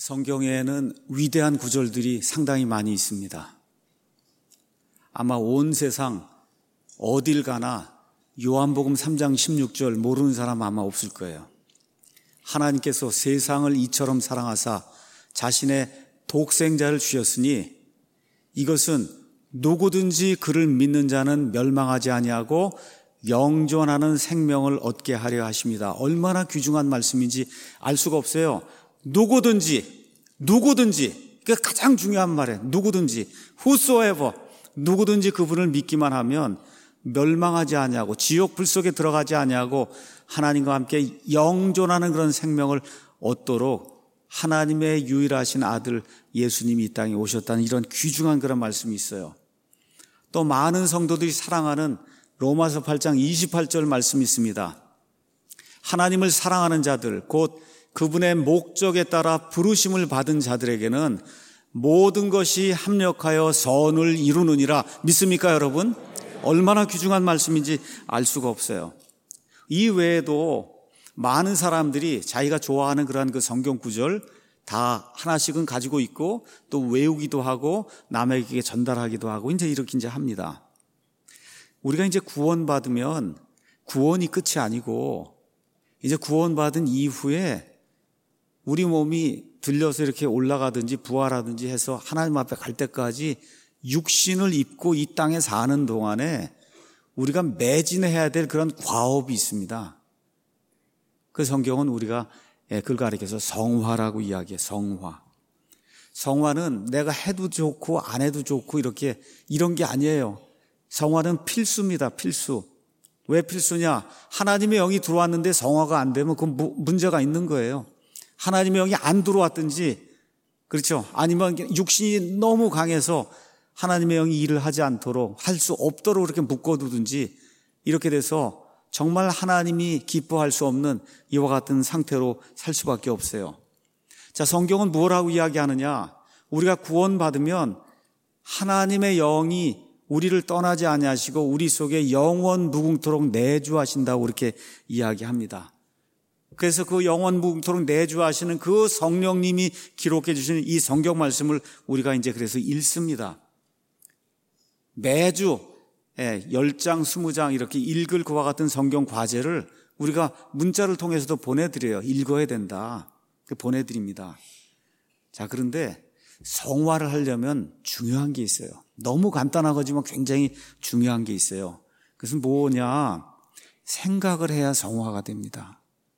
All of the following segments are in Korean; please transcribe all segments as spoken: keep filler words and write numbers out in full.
성경에는 위대한 구절들이 상당히 많이 있습니다. 아마 온 세상 어딜 가나 요한복음 삼 장 십육 절 모르는 사람 아마 없을 거예요. 하나님께서 세상을 이처럼 사랑하사 자신의 독생자를 주셨으니 이것은 누구든지 그를 믿는 자는 멸망하지 아니하고 영존하는 생명을 얻게 하려 하십니다. 얼마나 귀중한 말씀인지 알 수가 없어요. 누구든지, 누구든지, 그게 가장 중요한 말이에요. 누구든지, whosoever, 누구든지 그분을 믿기만 하면 멸망하지 아니하고 지옥 불 속에 들어가지 아니하고 하나님과 함께 영존하는 그런 생명을 얻도록 하나님의 유일하신 아들 예수님이 이 땅에 오셨다는 이런 귀중한 그런 말씀이 있어요. 또 많은 성도들이 사랑하는 로마서 팔 장 이십팔 절 말씀이 있습니다. 하나님을 사랑하는 자들, 곧 그분의 목적에 따라 부르심을 받은 자들에게는 모든 것이 합력하여 선을 이루느니라. 믿습니까, 여러분? 얼마나 귀중한 말씀인지 알 수가 없어요. 이 외에도 많은 사람들이 자기가 좋아하는 그러한 그 성경 구절 다 하나씩은 가지고 있고 또 외우기도 하고 남에게 전달하기도 하고 이제 이렇게 이제 합니다. 우리가 이제 구원받으면 구원이 끝이 아니고 이제 구원받은 이후에 우리 몸이 들려서 이렇게 올라가든지 부활하든지 해서 하나님 앞에 갈 때까지 육신을 입고 이 땅에 사는 동안에 우리가 매진해야 될 그런 과업이 있습니다. 그 성경은 우리가 그걸 가리켜서 성화라고 이야기해요. 성화. 성화는 내가 해도 좋고 안 해도 좋고 이렇게 이런 게 아니에요. 성화는 필수입니다. 필수. 왜 필수냐? 하나님의 영이 들어왔는데 성화가 안 되면 그건 문제가 있는 거예요. 하나님의 영이 안 들어왔든지, 그렇죠? 아니면 육신이 너무 강해서 하나님의 영이 일을 하지 않도록 할 수 없도록 이렇게 묶어두든지 이렇게 돼서 정말 하나님이 기뻐할 수 없는 이와 같은 상태로 살 수밖에 없어요. 자, 성경은 뭐라고 이야기하느냐? 우리가 구원받으면 하나님의 영이 우리를 떠나지 아니하시고 우리 속에 영원 무궁토록 내주하신다고 이렇게 이야기합니다. 그래서 그 영원 무궁토록 내주하시는 그 성령님이 기록해 주시는 이 성경 말씀을 우리가 이제 그래서 읽습니다. 매주 열 장, 스무 장 이렇게 읽을 그와 같은 성경 과제를 우리가 문자를 통해서도 보내드려요. 읽어야 된다. 보내드립니다. 자, 그런데 성화를 하려면 중요한 게 있어요. 너무 간단하지만 굉장히 중요한 게 있어요. 그것은 뭐냐? 생각을 해야 성화가 됩니다.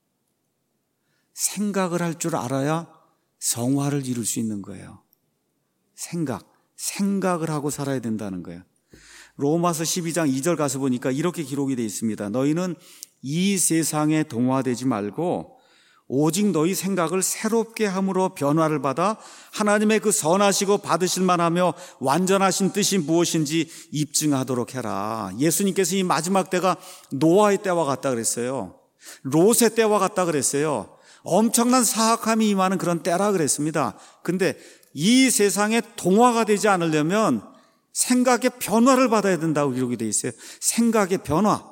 생각을 할 줄 알아야 성화를 이룰 수 있는 거예요. 생각, 생각을 하고 살아야 된다는 거예요. 로마서 십이 장 이 절 가서 보니까 이렇게 기록이 되어 있습니다. 너희는 이 세상에 동화되지 말고 오직 너희 생각을 새롭게 함으로 변화를 받아 하나님의 그 선하시고 받으실 만하며 완전하신 뜻이 무엇인지 입증하도록 해라. 예수님께서 이 마지막 때가 노아의 때와 같다 그랬어요. 롯의 때와 같다 그랬어요. 엄청난 사악함이 임하는 그런 때라 그랬습니다. 근데 이 세상에 동화가 되지 않으려면 생각의 변화를 받아야 된다고 기록이 되어 있어요. 생각의 변화.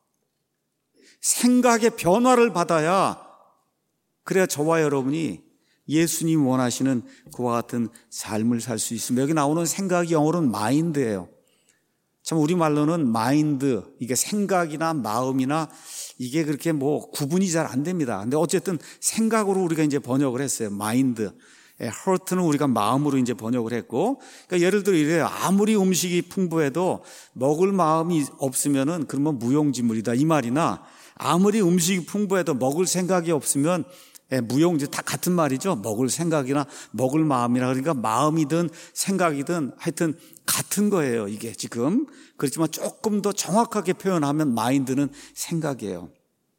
생각의 변화를 받아야 그래야 저와 여러분이 예수님 원하시는 그와 같은 삶을 살 수 있습니다. 여기 나오는 생각이 영어로는 마인드예요. 참 우리말로는 마인드, 이게 생각이나 마음이나 이게 그렇게 뭐 구분이 잘 안 됩니다. 근데 어쨌든 생각으로 우리가 이제 번역을 했어요. 마인드. heart는 우리가 마음으로 이제 번역을 했고, 그러니까 예를 들어 이래요. 아무리 음식이 풍부해도 먹을 마음이 없으면은 그러면 무용지물이다 이 말이나, 아무리 음식이 풍부해도 먹을 생각이 없으면 무용지 다 같은 말이죠. 먹을 생각이나 먹을 마음이나, 그러니까 마음이든 생각이든 하여튼 같은 거예요. 이게 지금 그렇지만 조금 더 정확하게 표현하면 마인드는 생각이에요.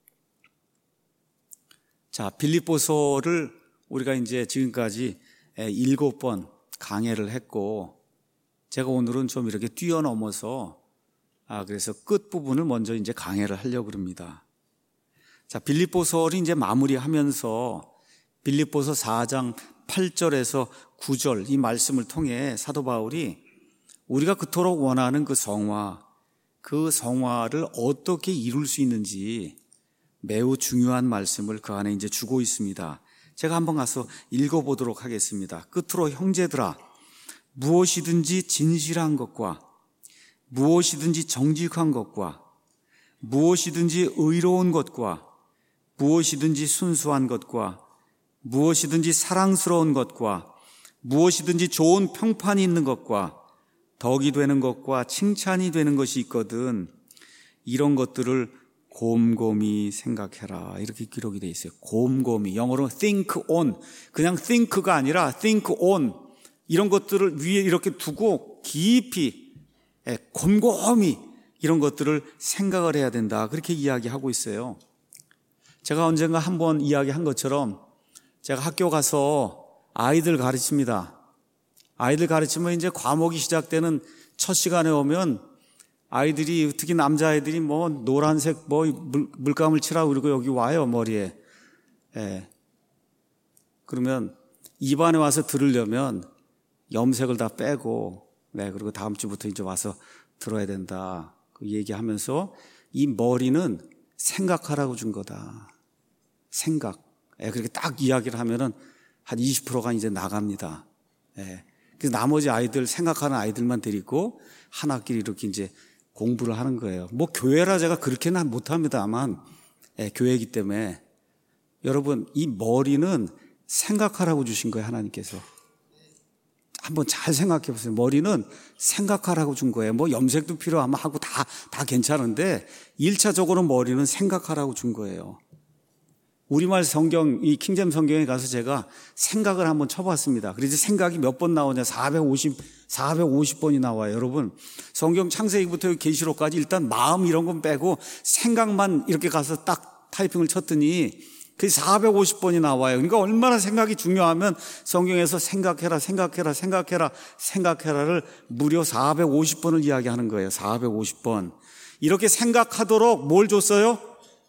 자, 빌립보서를 우리가 이제 지금까지 일곱 번 강해를 했고, 제가 오늘은 좀 이렇게 뛰어넘어서 아 그래서 끝 부분을 먼저 이제 강해를 하려고 합니다. 자, 빌립보서를 이제 마무리하면서 빌립보서 사 장 팔 절에서 구 절 이 말씀을 통해 사도 바울이 우리가 그토록 원하는 그 성화, 그 성화를 어떻게 이룰 수 있는지 매우 중요한 말씀을 그 안에 이제 주고 있습니다. 제가 한번 가서 읽어보도록 하겠습니다. 끝으로 형제들아, 무엇이든지 진실한 것과 무엇이든지 정직한 것과 무엇이든지 의로운 것과 무엇이든지 순수한 것과 무엇이든지 사랑스러운 것과 무엇이든지 좋은 평판이 있는 것과 덕이 되는 것과 칭찬이 되는 것이 있거든 이런 것들을 곰곰이 생각해라. 이렇게 기록이 되어 있어요. 곰곰이. 영어로 think on. 그냥 think가 아니라 think on. 이런 것들을 위에 이렇게 두고 깊이 곰곰이 이런 것들을 생각을 해야 된다. 그렇게 이야기하고 있어요. 제가 언젠가 한번 이야기한 것처럼 제가 학교 가서 아이들 가르칩니다. 아이들 가르치면 이제 과목이 시작되는 첫 시간에 오면 아이들이, 특히 남자아이들이 뭐 노란색 뭐 물, 물감을 칠하고 그러고 여기 와요, 머리에. 예. 그러면 입안에 와서 들으려면 염색을 다 빼고, 네, 그리고 다음 주부터 이제 와서 들어야 된다. 그 얘기하면서 이 머리는 생각하라고 준 거다. 생각. 예, 그렇게 딱 이야기를 하면은 한 이십 퍼센트가 이제 나갑니다. 예. 그래서 나머지 아이들, 생각하는 아이들만 데리고 한 학기를 이렇게 이제 공부를 하는 거예요. 뭐 교회라 제가 그렇게는 못합니다만, 예, 교회이기 때문에. 여러분, 이 머리는 생각하라고 주신 거예요, 하나님께서. 한번 잘 생각해 보세요. 머리는 생각하라고 준 거예요. 뭐 염색도 필요하면 하고 다, 다 괜찮은데 일 차적으로 머리는 생각하라고 준 거예요. 우리말 성경, 이 킹잼 성경에 가서 제가 생각을 한번 쳐봤습니다. 그래서 생각이 몇 번 나오냐? 사백오십, 사백오십 번이 나와요. 여러분, 성경 창세기부터 계시록까지 일단 마음 이런 건 빼고 생각만 이렇게 가서 딱 타이핑을 쳤더니 그게 사백오십 번이 나와요. 그러니까 얼마나 생각이 중요하면 성경에서 생각해라, 생각해라, 생각해라, 생각해라를 무려 사백오십 번을 이야기하는 거예요. 사백오십 번. 이렇게 생각하도록 뭘 줬어요?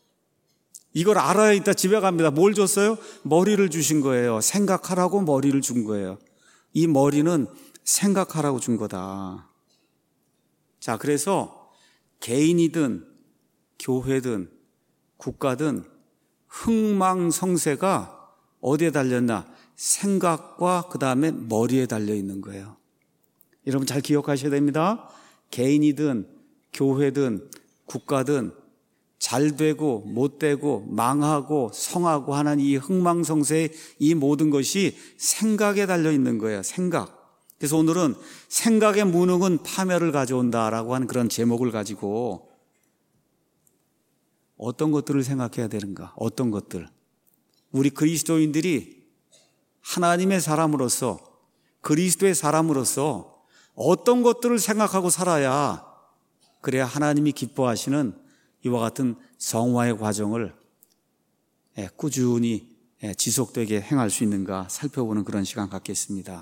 이걸 알아야 이따 집에 갑니다. 뭘 줬어요? 머리를 주신 거예요. 생각하라고 머리를 준 거예요. 이 머리는 생각하라고 준 거다. 자, 그래서 개인이든 교회든 국가든 흥망성쇠가 어디에 달렸나? 생각과 그 다음에 머리에 달려 있는 거예요. 여러분 잘 기억하셔야 됩니다. 개인이든 교회든 국가든 잘 되고 못 되고 망하고 성하고 하는 이 흥망성쇠의 이 모든 것이 생각에 달려 있는 거예요. 생각. 그래서 오늘은 생각의 무능은 파멸을 가져온다라고 하는 그런 제목을 가지고 어떤 것들을 생각해야 되는가? 어떤 것들? 우리 그리스도인들이 하나님의 사람으로서, 그리스도의 사람으로서 어떤 것들을 생각하고 살아야 그래야 하나님이 기뻐하시는 이와 같은 성화의 과정을 꾸준히 지속되게 행할 수 있는가 살펴보는 그런 시간 갖겠습니다.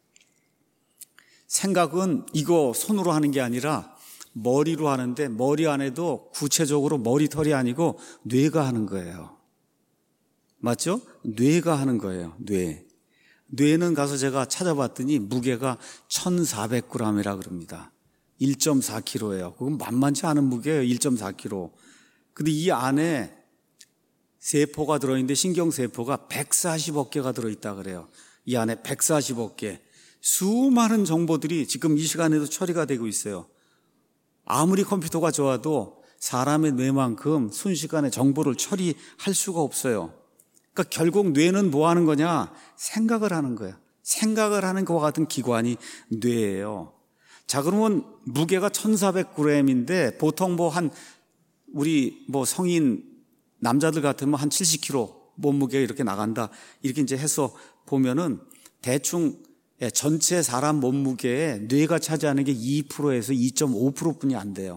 생각은 이거 손으로 하는 게 아니라 머리로 하는데 머리 안에도 구체적으로 머리털이 아니고 뇌가 하는 거예요. 맞죠? 뇌가 하는 거예요. 뇌. 뇌는 가서 제가 찾아봤더니 무게가 천사백 그램이라 그럽니다. 일 점 사 킬로그램예요. 그건 만만치 않은 무게예요. 일 점 사 킬로그램. 근데 이 안에 세포가 들어있는데 신경세포가 백사십억 개가 들어있다 그래요. 이 안에 백사십억 개. 수많은 정보들이 지금 이 시간에도 처리가 되고 있어요. 아무리 컴퓨터가 좋아도 사람의 뇌만큼 순식간에 정보를 처리할 수가 없어요. 그러니까 결국 뇌는 뭐 하는 거냐? 생각을 하는 거예요. 생각을 하는 것과 같은 기관이 뇌예요. 자, 그러면 무게가 천사백 그램인데 보통 뭐 한 우리 뭐 성인 남자들 같으면 한 칠십 킬로그램 몸무게가 이렇게 나간다. 이렇게 이제 해서 보면은 대충 전체 사람 몸무게에 뇌가 차지하는 게 이 퍼센트에서 이 점 오 퍼센트 뿐이 안 돼요.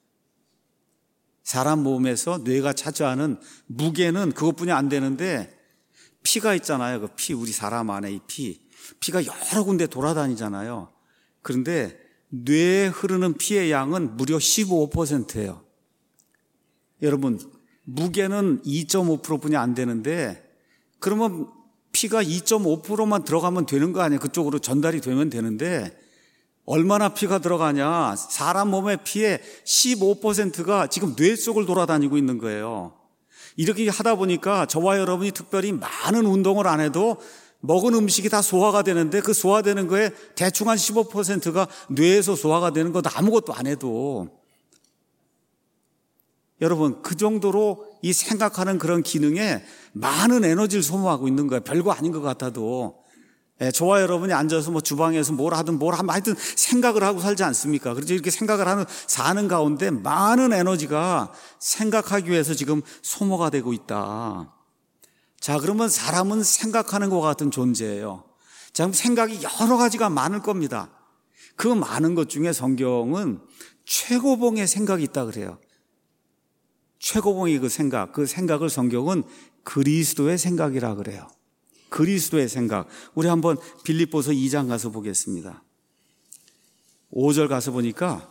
사람 몸에서 뇌가 차지하는 무게는 그것뿐이 안 되는데 피가 있잖아요. 그 피, 우리 사람 안에 이 피. 피가 여러 군데 돌아다니잖아요. 그런데 뇌에 흐르는 피의 양은 무려 십오 퍼센트예요. 여러분, 무게는 이 점 오 퍼센트 뿐이 안 되는데 그러면 피가 이 점 오 퍼센트만 들어가면 되는 거 아니에요? 그쪽으로 전달이 되면 되는데 얼마나 피가 들어가냐? 사람 몸의 피의 십오 퍼센트가 지금 뇌 속을 돌아다니고 있는 거예요. 이렇게 하다 보니까 저와 여러분이 특별히 많은 운동을 안 해도 먹은 음식이 다 소화가 되는데 그 소화되는 거에 대충 한 십오 퍼센트가 뇌에서 소화가 되는 것도 아무것도 안 해도 여러분 그 정도로 이 생각하는 그런 기능에 많은 에너지를 소모하고 있는 거예요. 별거 아닌 것 같아도. 예, 저와 여러분이 앉아서 뭐 주방에서 뭘 하든 뭘 하면 하여튼 생각을 하고 살지 않습니까? 그래서 이렇게 생각을 하는, 사는 가운데 많은 에너지가 생각하기 위해서 지금 소모가 되고 있다. 자, 그러면 사람은 생각하는 것 같은 존재예요. 자, 생각이 여러 가지가 많을 겁니다. 그 많은 것 중에 성경은 최고봉의 생각이 있다 그래요. 최고봉의 그 생각, 그 생각을 성경은 그리스도의 생각이라 그래요. 그리스도의 생각. 우리 한번 빌립보서 이 장 가서 보겠습니다. 오 절 가서 보니까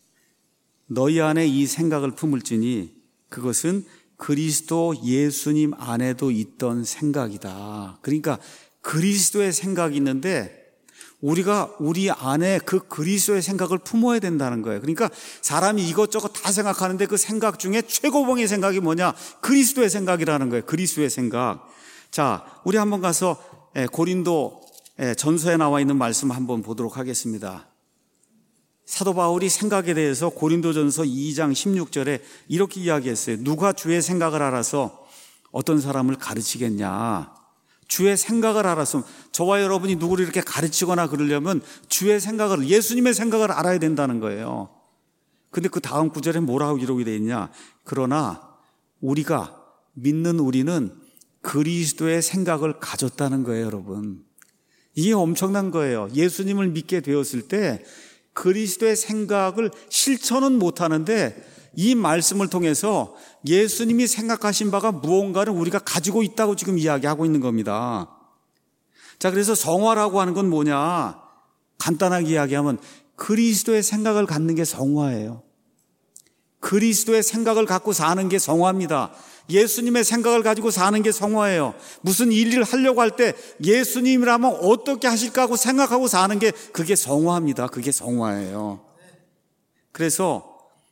너희 안에 이 생각을 품을지니 그것은 그리스도 예수님 안에도 있던 생각이다. 그러니까 그리스도의 생각이 있는데 우리가 우리 안에 그 그리스도의 생각을 품어야 된다는 거예요. 그러니까 사람이 이것저것 다 생각하는데 그 생각 중에 최고봉의 생각이 뭐냐? 그리스도의 생각이라는 거예요. 그리스도의 생각. 자, 우리 한번 가서 고린도 전서에 나와 있는 말씀 한번 보도록 하겠습니다. 사도 바울이 생각에 대해서 고린도전서 이 장 십육 절에 이렇게 이야기했어요. 누가 주의 생각을 알아서 어떤 사람을 가르치겠냐? 주의 생각을 알았으면, 저와 여러분이 누구를 이렇게 가르치거나 그러려면 주의 생각을, 예수님의 생각을 알아야 된다는 거예요. 근데 그 다음 구절에 뭐라고 기록이 되어 있냐? 그러나 우리가 믿는 우리는 그리스도의 생각을 가졌다는 거예요, 여러분. 이게 엄청난 거예요. 예수님을 믿게 되었을 때 그리스도의 생각을 실천은 못하는데 이 말씀을 통해서 예수님이 생각하신 바가 무언가를 우리가 가지고 있다고 지금 이야기하고 있는 겁니다. 자, 그래서 성화라고 하는 건 뭐냐? 간단하게 이야기하면 그리스도의 생각을 갖는 게 성화예요. 그리스도의 생각을 갖고 사는 게 성화입니다. 예수님의 생각을 가지고 사는 게 성화예요. 무슨 일을 하려고 할 때 예수님이라면 어떻게 하실까 하고 생각하고 사는 게 그게 성화입니다. 그게 성화예요. 그래서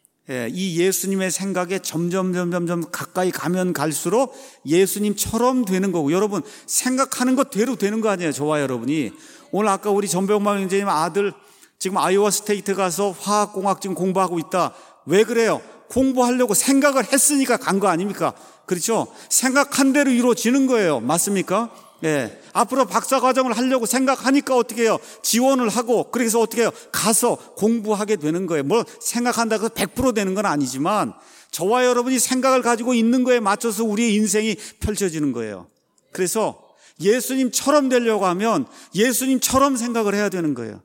이 예수님의 생각에 점점 점점 점 가까이 가면 갈수록 예수님처럼 되는 거고, 여러분 생각하는 것대로 되는 거 아니에요. 저와 여러분이. 오늘 아까 우리 전병만 형제님 아들 지금 아이오와 스테이트 가서 화학공학 지금 공부하고 있다. 왜 그래요? 공부하려고 생각을 했으니까 간 거 아닙니까? 그렇죠? 생각한 대로 이루어지는 거예요. 맞습니까? 예. 앞으로 박사과정을 하려고 생각하니까 어떻게 해요? 지원을 하고, 그래서 어떻게 해요? 가서 공부하게 되는 거예요. 뭐 생각한다고 해서 백 퍼센트 되는 건 아니지만 저와 여러분이 생각을 가지고 있는 거에 맞춰서 우리의 인생이 펼쳐지는 거예요. 그래서 예수님처럼 되려고 하면 예수님처럼 생각을 해야 되는 거예요.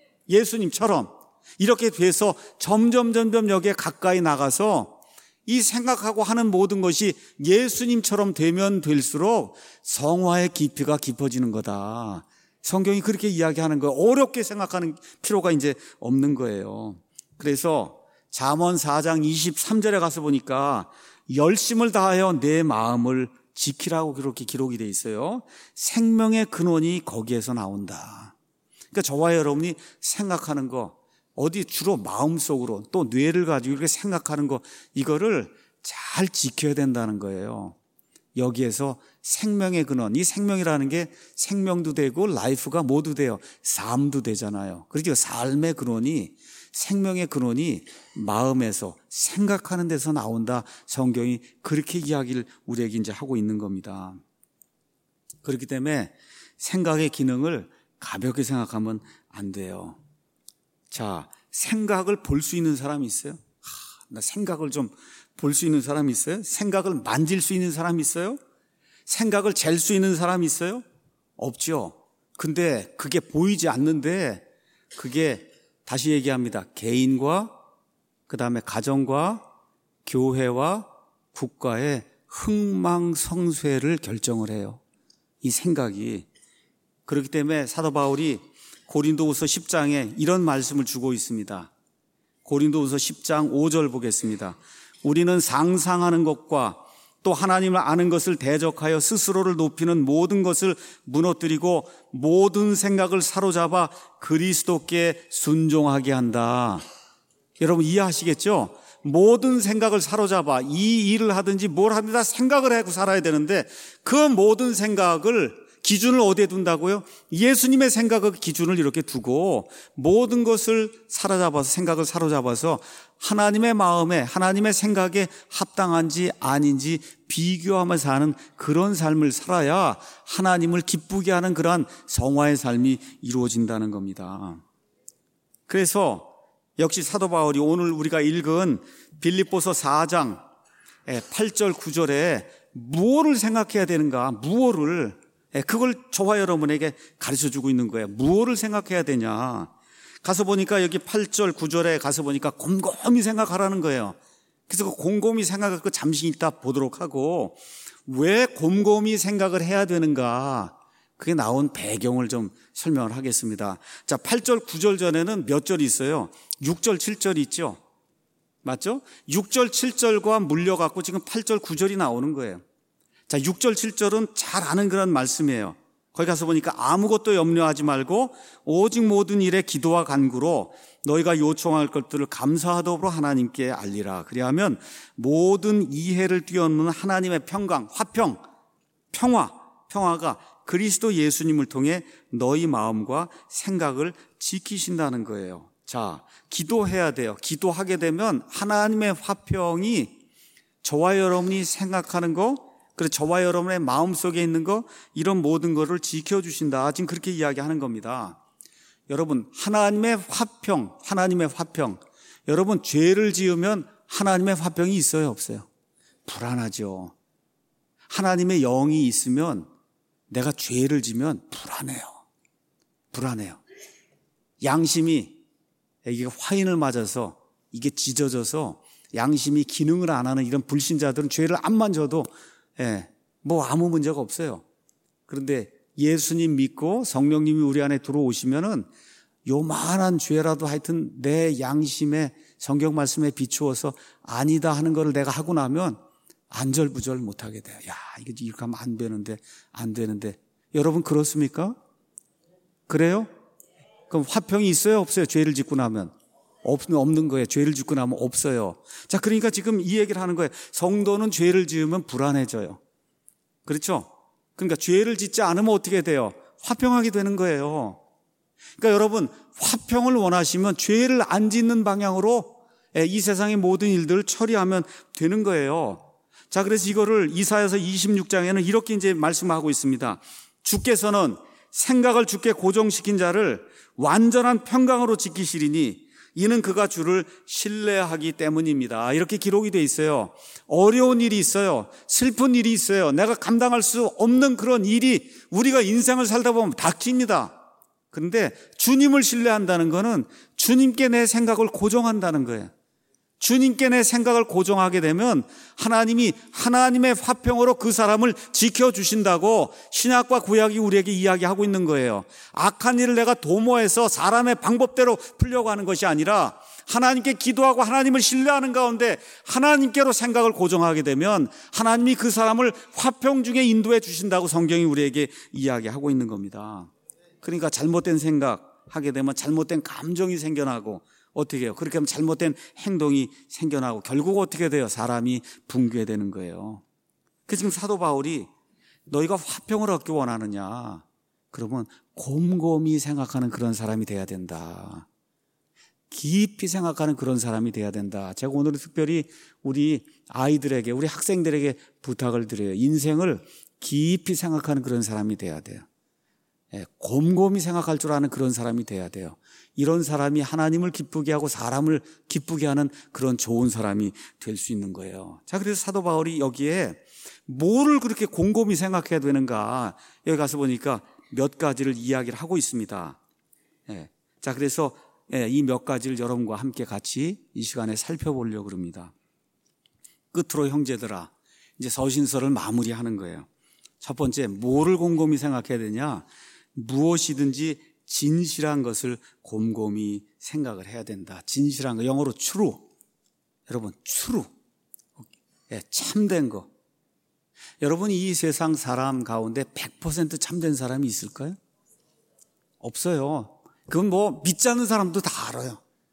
예수님처럼. 이렇게 돼서 점점 점점 여기에 가까이 나가서 이 생각하고 하는 모든 것이 예수님처럼 되면 될수록 성화의 깊이가 깊어지는 거다. 성경이 그렇게 이야기하는 거예요. 어렵게 생각하는 필요가 이제 없는 거예요. 그래서 잠언 사 장 이십삼 절에 가서 보니까 열심을 다하여 내 마음을 지키라고 그렇게 기록이 돼 있어요. 생명의 근원이 거기에서 나온다. 그러니까 저와 여러분이 생각하는 거, 어디 주로 마음속으로 또 뇌를 가지고 이렇게 생각하는 거, 이거를 잘 지켜야 된다는 거예요. 여기에서 생명의 근원, 이 생명이라는 게 생명도 되고 라이프가 모두 돼요. 삶도 되잖아요. 그렇죠. 삶의 근원이, 생명의 근원이 마음에서, 생각하는 데서 나온다. 성경이 그렇게 이야기를 우리에게 이제 하고 있는 겁니다. 그렇기 때문에 생각의 기능을 가볍게 생각하면 안 돼요. 자, 생각을 볼 수 있는 사람이 있어요? 하, 나 생각을 좀 볼 수 있는 사람이 있어요? 생각을 만질 수 있는 사람이 있어요? 생각을 잴 수 있는 사람이 있어요? 없죠. 근데 그게 보이지 않는데, 그게 다시 얘기합니다. 개인과 그 다음에 가정과 교회와 국가의 흥망성쇠를 결정을 해요. 이 생각이. 그렇기 때문에 사도 바울이 고린도후서 십 장에 이런 말씀을 주고 있습니다. 고린도후서 십 장 오 절 보겠습니다. 우리는 상상하는 것과 또 하나님을 아는 것을 대적하여 스스로를 높이는 모든 것을 무너뜨리고 모든 생각을 사로잡아 그리스도께 순종하게 한다. 여러분 이해하시겠죠? 모든 생각을 사로잡아 이 일을 하든지 뭘 하든지 다 생각을 하고 살아야 되는데 그 모든 생각을 기준을 어디에 둔다고요? 예수님의 생각의 기준을 이렇게 두고 모든 것을 사로잡아서 생각을 사로잡아서 하나님의 마음에 하나님의 생각에 합당한지 아닌지 비교하면서 사는 그런 삶을 살아야 하나님을 기쁘게 하는 그러한 성화의 삶이 이루어진다는 겁니다. 그래서 역시 사도 바울이 오늘 우리가 읽은 빌립보서 사 장 팔 절 구 절에 무엇을 생각해야 되는가, 무엇을, 그걸 저와 여러분에게 가르쳐주고 있는 거예요. 무엇을 생각해야 되냐. 가서 보니까 여기 팔 절 구 절에 가서 보니까 곰곰이 생각하라는 거예요. 그래서 그 곰곰이 생각을 그 잠시 이따 보도록 하고, 왜 곰곰이 생각을 해야 되는가, 그게 나온 배경을 좀 설명을 하겠습니다. 자, 팔 절 구 절 전에는 몇 절이 있어요? 육 절 칠 절이 있죠. 맞죠? 육 절 칠 절과 물려갖고 지금 팔 절 구 절이 나오는 거예요. 자, 육 절 칠 절은 잘 아는 그런 말씀이에요. 거기 가서 보니까 아무것도 염려하지 말고 오직 모든 일에 기도와 간구로 너희가 요청할 것들을 감사하도록 하나님께 알리라. 그리하면 모든 이해를 뛰어넘는 하나님의 평강, 화평, 평화, 평화가 그리스도 예수님을 통해 너희 마음과 생각을 지키신다는 거예요. 자, 기도해야 돼요. 기도하게 되면 하나님의 화평이 저와 여러분이 생각하는 거, 그리고 저와 여러분의 마음속에 있는 거, 이런 모든 것을 지켜주신다. 지금 그렇게 이야기하는 겁니다. 여러분, 하나님의 화평, 하나님의 화평. 여러분, 죄를 지으면 하나님의 화평이 있어요, 없어요? 불안하죠. 하나님의 영이 있으면 내가 죄를 지면 불안해요. 불안해요. 양심이, 이게 화인을 맞아서 이게 찢어져서 양심이 기능을 안 하는 이런 불신자들은 죄를 안 만져도 예, 뭐 아무 문제가 없어요. 그런데 예수님 믿고 성령님이 우리 안에 들어오시면은 요만한 죄라도 하여튼 내 양심에 성경 말씀에 비추어서 아니다 하는 거를 내가 하고 나면 안절부절 못하게 돼요. 야, 이게 이렇게 하면 안 되는데, 안 되는데. 여러분 그렇습니까? 그래요? 그럼 화평이 있어요, 없어요? 죄를 짓고 나면? 없, 없는 거예요. 죄를 짓고 나면 없어요. 자, 그러니까 지금 이 얘기를 하는 거예요. 성도는 죄를 지으면 불안해져요. 그렇죠? 그러니까 죄를 짓지 않으면 어떻게 돼요? 화평하게 되는 거예요. 그러니까 여러분, 화평을 원하시면 죄를 안 짓는 방향으로 이 세상의 모든 일들을 처리하면 되는 거예요. 자, 그래서 이거를 이사야서 이십육 장에는 이렇게 이제 말씀하고 있습니다. 주께서는 생각을 주께 고정시킨 자를 완전한 평강으로 지키시리니 이는 그가 주를 신뢰하기 때문입니다. 이렇게 기록이 돼 있어요. 어려운 일이 있어요. 슬픈 일이 있어요. 내가 감당할 수 없는 그런 일이 우리가 인생을 살다 보면 닥칩니다. 그런데 주님을 신뢰한다는 것은 주님께 내 생각을 고정한다는 거예요. 주님께 내 생각을 고정하게 되면 하나님이 하나님의 화평으로 그 사람을 지켜주신다고 신약과 구약이 우리에게 이야기하고 있는 거예요. 악한 일을 내가 도모해서 사람의 방법대로 풀려고 하는 것이 아니라 하나님께 기도하고 하나님을 신뢰하는 가운데 하나님께로 생각을 고정하게 되면 하나님이 그 사람을 화평 중에 인도해 주신다고 성경이 우리에게 이야기하고 있는 겁니다. 그러니까 잘못된 생각 하게 되면 잘못된 감정이 생겨나고 어떻게 해요? 그렇게 하면 잘못된 행동이 생겨나고 결국 어떻게 돼요? 사람이 붕괴되는 거예요. 그래서 지금 사도 바울이 너희가 화평을 얻기 원하느냐? 그러면 곰곰이 생각하는 그런 사람이 돼야 된다. 깊이 생각하는 그런 사람이 돼야 된다. 제가 오늘은 특별히 우리 아이들에게, 우리 학생들에게 부탁을 드려요. 인생을 깊이 생각하는 그런 사람이 돼야 돼요. 예, 곰곰이 생각할 줄 아는 그런 사람이 돼야 돼요. 이런 사람이 하나님을 기쁘게 하고 사람을 기쁘게 하는 그런 좋은 사람이 될 수 있는 거예요. 자, 그래서 사도 바울이 여기에 뭐를 그렇게 곰곰이 생각해야 되는가, 여기 가서 보니까 몇 가지를 이야기를 하고 있습니다. 예, 자, 그래서 예, 이 몇 가지를 여러분과 함께 같이 이 시간에 살펴보려고 합니다. 끝으로 형제들아, 이제 서신서를 마무리하는 거예요. 첫 번째, 뭐를 곰곰이 생각해야 되냐? 무엇이든지 진실한 것을 곰곰이 생각을 해야 된다. 진실한 거, 영어로 true. 여러분, true. 예, 참된 거. 여러분, 이 세상 사람 가운데 백 퍼센트 참된 사람이 있을까요? 없어요. 그건 뭐 믿지 않는 사람도 다 알아요.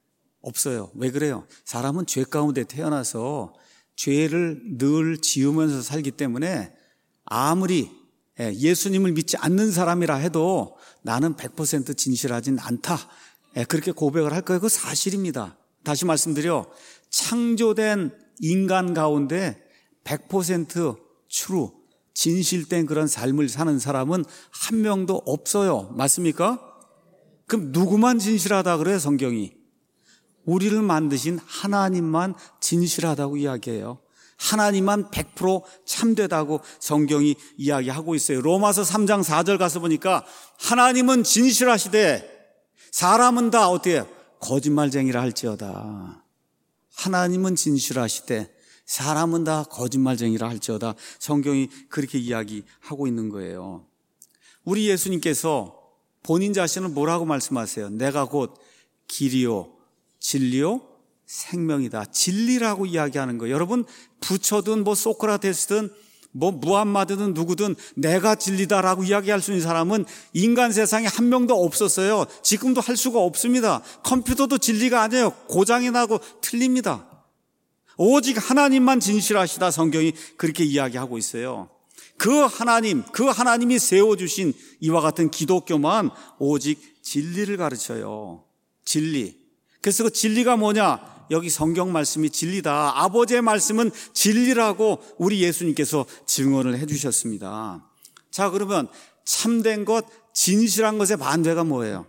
없어요. 왜 그래요? 사람은 죄 가운데 태어나서 죄를 늘 지으면서 살기 때문에 아무리 예수님을 믿지 않는 사람이라 해도 나는 백 퍼센트 진실하진 않다, 그렇게 고백을 할 거예요. 그거 사실입니다. 다시 말씀드려, 창조된 인간 가운데 백 퍼센트 true, 진실된 그런 삶을 사는 사람은 한 명도 없어요. 맞습니까? 그럼 누구만 진실하다 그래요, 성경이? 우리를 만드신 하나님만 진실하다고 이야기해요. 하나님만 백 퍼센트 참되다고 성경이 이야기하고 있어요. 로마서 삼 장 사 절 가서 보니까 하나님은 진실하시되 사람은 다 어떻게 해요? 거짓말쟁이라 할지어다. 하나님은 진실하시되 사람은 다 거짓말쟁이라 할지어다. 성경이 그렇게 이야기하고 있는 거예요. 우리 예수님께서 본인 자신을 뭐라고 말씀하세요? 내가 곧 길이요 진리요 생명이다. 진리라고 이야기하는 거예요. 여러분, 부처든 뭐 소크라테스든 뭐 무함마드든 누구든 내가 진리다라고 이야기할 수 있는 사람은 인간 세상에 한 명도 없었어요. 지금도 할 수가 없습니다. 컴퓨터도 진리가 아니에요. 고장이 나고 틀립니다. 오직 하나님만 진실하시다. 성경이 그렇게 이야기하고 있어요. 그 하나님, 그 하나님이 세워주신 이와 같은 기독교만 오직 진리를 가르쳐요. 진리. 그래서 그 진리가 뭐냐? 여기 성경 말씀이 진리다. 아버지의 말씀은 진리라고 우리 예수님께서 증언을 해주셨습니다. 자, 그러면 참된 것, 진실한 것의 반대가 뭐예요?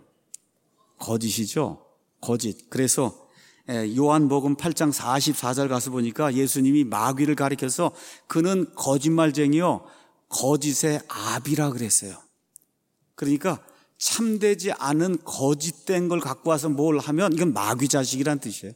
거짓이죠. 거짓. 그래서 요한복음 팔 장 사십사 절 가서 보니까 예수님이 마귀를 가리켜서 그는 거짓말쟁이요 거짓의 아비라 그랬어요. 그러니까 참되지 않은 거짓된 걸 갖고 와서 뭘 하면 이건 마귀 자식이란 뜻이에요.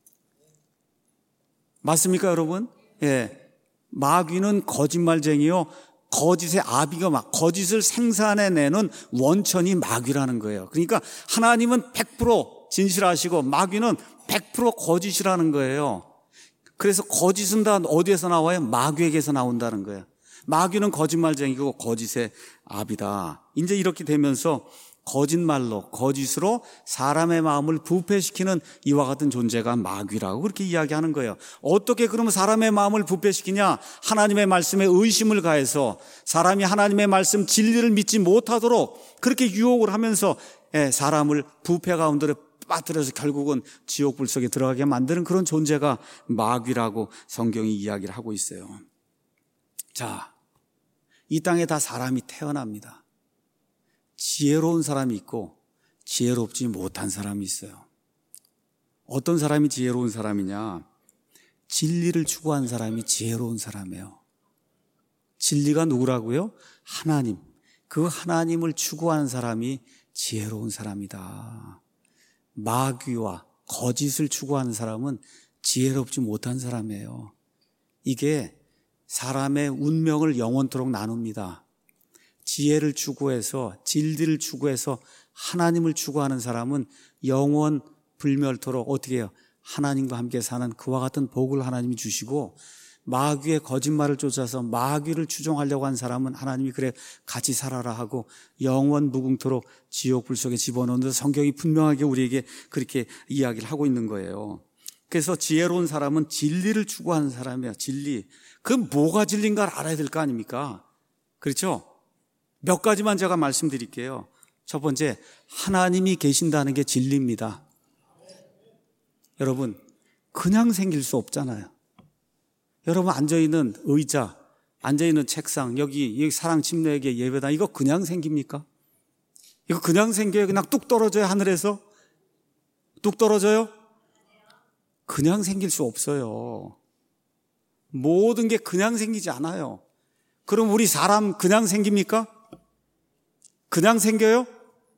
맞습니까, 여러분? 예. 마귀는 거짓말쟁이요 거짓의 아비가 막 거짓을 생산해내는 원천이 마귀라는 거예요. 그러니까 하나님은 백 퍼센트 진실하시고 마귀는 백 퍼센트 거짓이라는 거예요. 그래서 거짓은 다 어디에서 나와요? 마귀에게서 나온다는 거예요. 마귀는 거짓말쟁이고 거짓의 아비다. 이제 이렇게 되면서 거짓말로, 거짓으로 사람의 마음을 부패시키는 이와 같은 존재가 마귀라고 그렇게 이야기하는 거예요. 어떻게 그러면 사람의 마음을 부패시키냐? 하나님의 말씀에 의심을 가해서 사람이 하나님의 말씀 진리를 믿지 못하도록 그렇게 유혹을 하면서 사람을 부패 가운데로 빠뜨려서 결국은 지옥불 속에 들어가게 만드는 그런 존재가 마귀라고 성경이 이야기를 하고 있어요. 자, 이 땅에 다 사람이 태어납니다. 지혜로운 사람이 있고 지혜롭지 못한 사람이 있어요. 어떤 사람이 지혜로운 사람이냐? 진리를 추구한 사람이 지혜로운 사람이에요. 진리가 누구라고요? 하나님. 그 하나님을 추구하는 사람이 지혜로운 사람이다. 마귀와 거짓을 추구하는 사람은 지혜롭지 못한 사람이에요. 이게 사람의 운명을 영원토록 나눕니다. 지혜를 추구해서 진리를 추구해서 하나님을 추구하는 사람은 영원 불멸토록 어떻게 해요? 하나님과 함께 사는 그와 같은 복을 하나님이 주시고, 마귀의 거짓말을 쫓아서 마귀를 추종하려고 한 사람은 하나님이 그래 같이 살아라 하고 영원 무궁토록 지옥불 속에 집어넣는 성경이 분명하게 우리에게 그렇게 이야기를 하고 있는 거예요. 그래서 지혜로운 사람은 진리를 추구하는 사람이야. 진리. 그 뭐가 진리인가를 알아야 될 거 아닙니까? 그렇죠? 몇 가지만 제가 말씀드릴게요. 첫 번째, 하나님이 계신다는 게 진리입니다. 여러분, 그냥 생길 수 없잖아요. 여러분, 앉아있는 의자, 앉아있는 책상, 여기, 여기 사랑 침례에게 예배당, 이거 그냥 생깁니까? 이거 그냥 생겨요? 그냥 뚝 떨어져요? 하늘에서? 뚝 떨어져요? 그냥 생길 수 없어요. 모든 게 그냥 생기지 않아요. 그럼 우리 사람 그냥 생깁니까? 그냥 생겨요?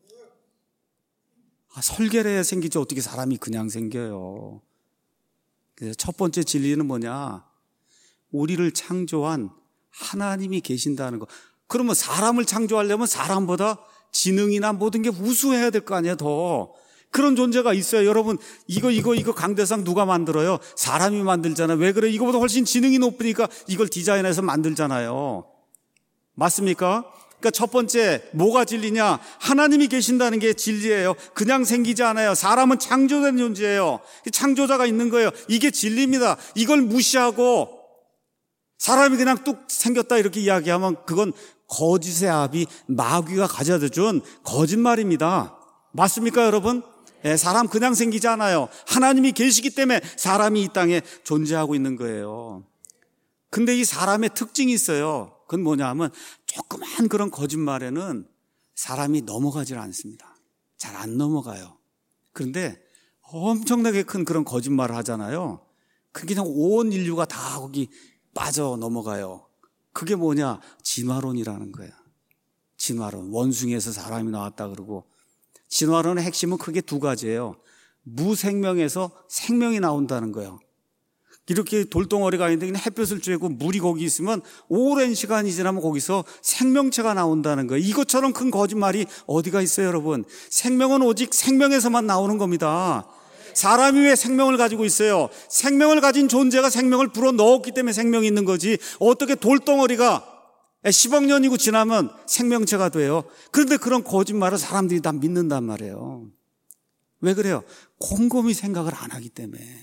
아, 설계를 해야 생기지 어떻게 사람이 그냥 생겨요. 그래서 첫 번째 진리는 뭐냐? 우리를 창조한 하나님이 계신다는 거. 그러면 사람을 창조하려면 사람보다 지능이나 모든 게 우수해야 될 거 아니에요, 더. 그런 존재가 있어요. 여러분, 이거, 이거, 이거 강대상 누가 만들어요? 사람이 만들잖아요. 왜 그래? 이거보다 훨씬 지능이 높으니까 이걸 디자인해서 만들잖아요. 맞습니까? 그러니까 첫 번째 뭐가 진리냐? 하나님이 계신다는 게 진리예요. 그냥 생기지 않아요. 사람은 창조된 존재예요. 창조자가 있는 거예요. 이게 진리입니다. 이걸 무시하고 사람이 그냥 뚝 생겼다 이렇게 이야기하면 그건 거짓의 아비 마귀가 가져다 준 거짓말입니다. 맞습니까, 여러분? 예, 사람 그냥 생기지 않아요. 하나님이 계시기 때문에 사람이 이 땅에 존재하고 있는 거예요. 근데 이 사람의 특징이 있어요. 그건 뭐냐 하면 조그만 그런 거짓말에는 사람이 넘어가질 않습니다. 잘 안 넘어가요. 그런데 엄청나게 큰 그런 거짓말을 하잖아요. 그게 그냥 온 인류가 다 거기 빠져 넘어가요. 그게 뭐냐? 진화론이라는 거예요. 진화론. 원숭이에서 사람이 나왔다 그러고, 진화론의 핵심은 크게 두 가지예요. 무생명에서 생명이 나온다는 거예요. 이렇게 돌덩어리가 있는데 그냥 햇볕을 쬐고 물이 거기 있으면 오랜 시간이 지나면 거기서 생명체가 나온다는 거예요. 이것처럼 큰 거짓말이 어디가 있어요, 여러분? 생명은 오직 생명에서만 나오는 겁니다. 사람이 왜 생명을 가지고 있어요? 생명을 가진 존재가 생명을 불어 넣었기 때문에 생명이 있는 거지. 어떻게 돌덩어리가 십억 년이고 지나면 생명체가 돼요? 그런데 그런 거짓말을 사람들이 다 믿는단 말이에요. 왜 그래요? 곰곰이 생각을 안 하기 때문에.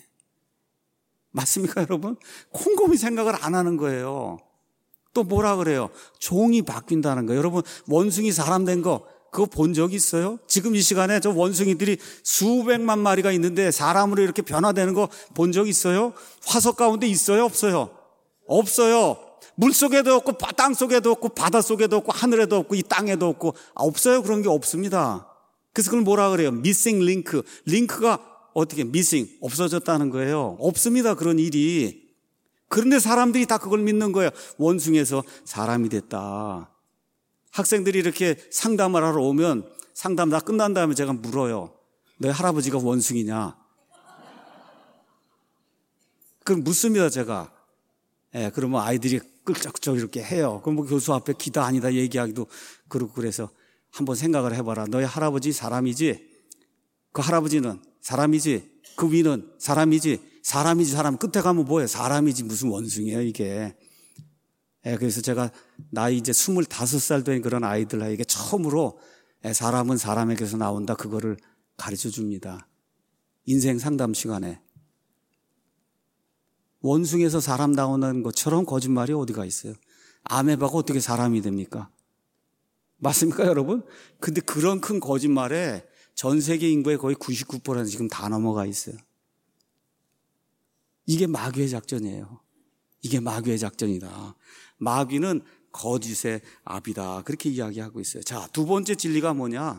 맞습니까, 여러분? 곰곰이 생각을 안 하는 거예요. 또 뭐라 그래요? 종이 바뀐다는 거예요. 여러분, 원숭이 사람 된 거 그거 본 적 있어요? 지금 이 시간에 저 원숭이들이 수백만 마리가 있는데 사람으로 이렇게 변화되는 거 본 적 있어요? 화석 가운데 있어요? 없어요? 없어요. 물 속에도 없고 땅 속에도 없고 바다 속에도 없고 하늘에도 없고 이 땅에도 없고 없어요. 그런 게 없습니다. 그래서 그걸 뭐라 그래요? missing link. 링크가 어떻게 missing 없어졌다는 거예요. 없습니다. 그런 일이. 그런데 사람들이 다 그걸 믿는 거예요. 원숭이에서 사람이 됐다. 학생들이 이렇게 상담을 하러 오면 상담 다 끝난 다음에 제가 물어요. 너희 할아버지가 원숭이냐? 그럼 묻습니다, 제가. 예, 그러면 아이들이 끌적끌적 이렇게 해요. 그럼 뭐 교수 앞에 기다 아니다 얘기하기도 그렇고 그래서 한번 생각을 해봐라. 너희 할아버지 사람이지? 그 할아버지는 사람이지? 그 위는 사람이지? 사람이지 사람. 끝에 가면 뭐예요? 사람이지 무슨 원숭이에요 이게. 예, 그래서 제가 나이 이제 스물다섯 살 된 그런 아이들에게 처음으로 예, 사람은 사람에게서 나온다 그거를 가르쳐 줍니다. 인생 상담 시간에. 원숭이에서 사람 나오는 것처럼 거짓말이 어디가 있어요? 아메바가 어떻게 사람이 됩니까? 맞습니까, 여러분? 근데 그런 큰 거짓말에 전 세계 인구의 거의 구십구 퍼센트 지금 다 넘어가 있어요. 이게 마귀의 작전이에요. 이게 마귀의 작전이다. 마귀는 거짓의 아비다. 그렇게 이야기하고 있어요. 자, 두 번째 진리가 뭐냐?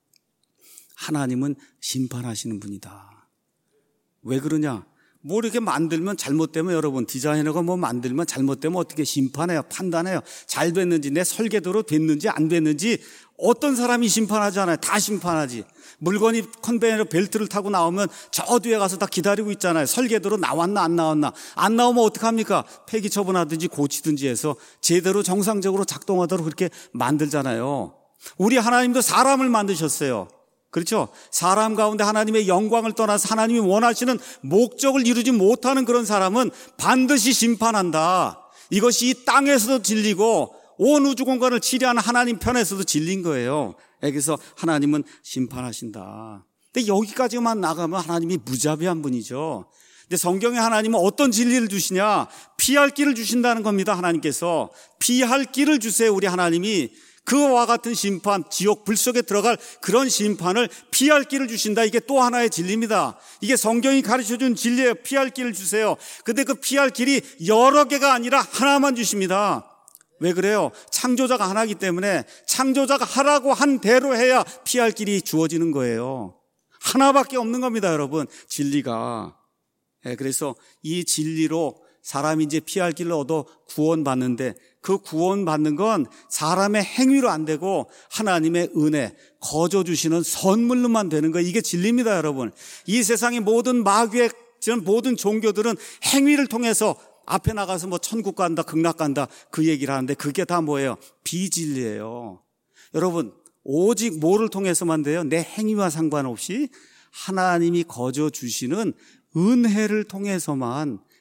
하나님은 심판하시는 분이다. 왜 그러냐? 뭐 이렇게 만들면 잘못되면 여러분 디자이너가 뭐 만들면 잘못되면 어떻게 심판해요? 판단해요? 잘 됐는지 내 설계대로 됐는지 안 됐는지 어떤 사람이 심판하잖아요. 다 심판하지. 물건이 컨베이어 벨트를 타고 나오면 저 뒤에 가서 다 기다리고 있잖아요. 설계대로 나왔나 안 나왔나. 안 나오면 어떡합니까? 폐기 처분하든지 고치든지 해서 제대로 정상적으로 작동하도록 그렇게 만들잖아요. 우리 하나님도 사람을 만드셨어요. 그렇죠? 사람 가운데 하나님의 영광을 떠나서 하나님이 원하시는 목적을 이루지 못하는 그런 사람은 반드시 심판한다. 이것이 이 땅에서도 진리고 온 우주 공간을 치리하는 하나님 편에서도 진리인 거예요. 그래서 하나님은 심판하신다. 근데 여기까지만 나가면 하나님이 무자비한 분이죠. 근데 성경에 하나님은 어떤 진리를 주시냐? 피할 길을 주신다는 겁니다. 하나님께서 피할 길을 주세요. 우리 하나님이 그와 같은 심판, 지옥 불 속에 들어갈 그런 심판을 피할 길을 주신다. 이게 또 하나의 진리입니다. 이게 성경이 가르쳐준 진리예요. 피할 길을 주세요. 근데 그 피할 길이 여러 개가 아니라 하나만 주십니다. 왜 그래요? 창조자가 하나이기 때문에 창조자가 하라고 한 대로 해야 피할 길이 주어지는 거예요. 하나밖에 없는 겁니다, 여러분. 진리가. 그래서 이 진리로 사람이 이제 피할 길을 얻어 구원받는데 그 구원받는 건 사람의 행위로 안 되고 하나님의 은혜, 거저 주시는 선물로만 되는 거예요. 이게 진리입니다, 여러분. 이 세상의 모든 마귀의 모든 종교들은 행위를 통해서 앞에 나가서 뭐 천국 간다, 극락 간다 그 얘기를 하는데 그게 다 뭐예요? 비진리예요. 여러분, 오직 뭐를 통해서만 돼요? 내 행위와 상관없이 하나님이 거저 주시는 은혜를 통해서만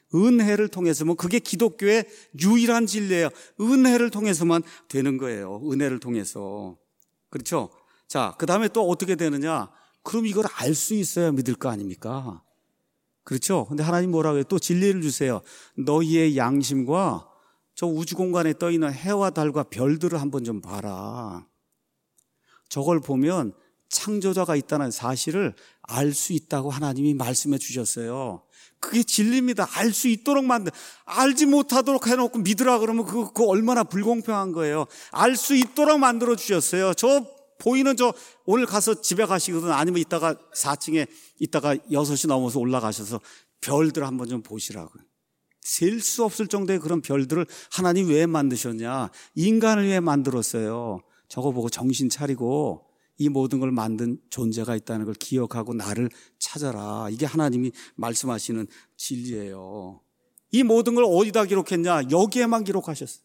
은혜를 통해서만, 그게 기독교의 유일한 진리예요. 은혜를 통해서만 되는 거예요. 은혜를 통해서. 그렇죠? 자, 그 다음에 또 어떻게 되느냐? 그럼 이걸 알 수 있어야 믿을 거 아닙니까? 그렇죠? 근데 하나님 뭐라고 해요? 또 진리를 주세요. 너희의 양심과 저 우주 공간에 떠 있는 해와 달과 별들을 한번 좀 봐라. 저걸 보면 창조자가 있다는 사실을 알 수 있다고 하나님이 말씀해 주셨어요. 그게 진리입니다. 알 수 있도록 만들, 알지 못하도록 해놓고 믿으라 그러면 그거, 그거 얼마나 불공평한 거예요. 알 수 있도록 만들어 주셨어요. 저 보이는 저 오늘 가서 집에 가시거든, 아니면 이따가 사 층에 이따가 여섯 시 넘어서 올라가셔서 별들 한번 좀 보시라고요. 셀 수 없을 정도의 그런 별들을 하나님 왜 만드셨냐? 인간을 위해 만들었어요. 저거 보고 정신 차리고 이 모든 걸 만든 존재가 있다는 걸 기억하고 나를 찾아라. 이게 하나님이 말씀하시는 진리예요. 이 모든 걸 어디다 기록했냐? 여기에만 기록하셨어요.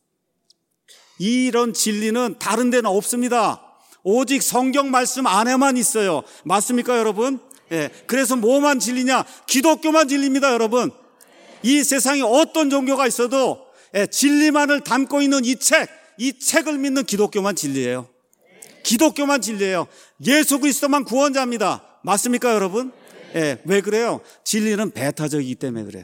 이런 진리는 다른 데는 없습니다. 오직 성경 말씀 안에만 있어요. 맞습니까, 여러분? 예. 그래서 뭐만 진리냐? 기독교만 진리입니다, 여러분. 이 세상에 어떤 종교가 있어도 예, 진리만을 담고 있는 이 책, 이 책을 믿는 기독교만 진리예요. 기독교만 진리예요. 예수 그리스도만 구원자입니다. 맞습니까, 여러분? 예, 왜 그래요? 진리는 배타적이기 때문에 그래요.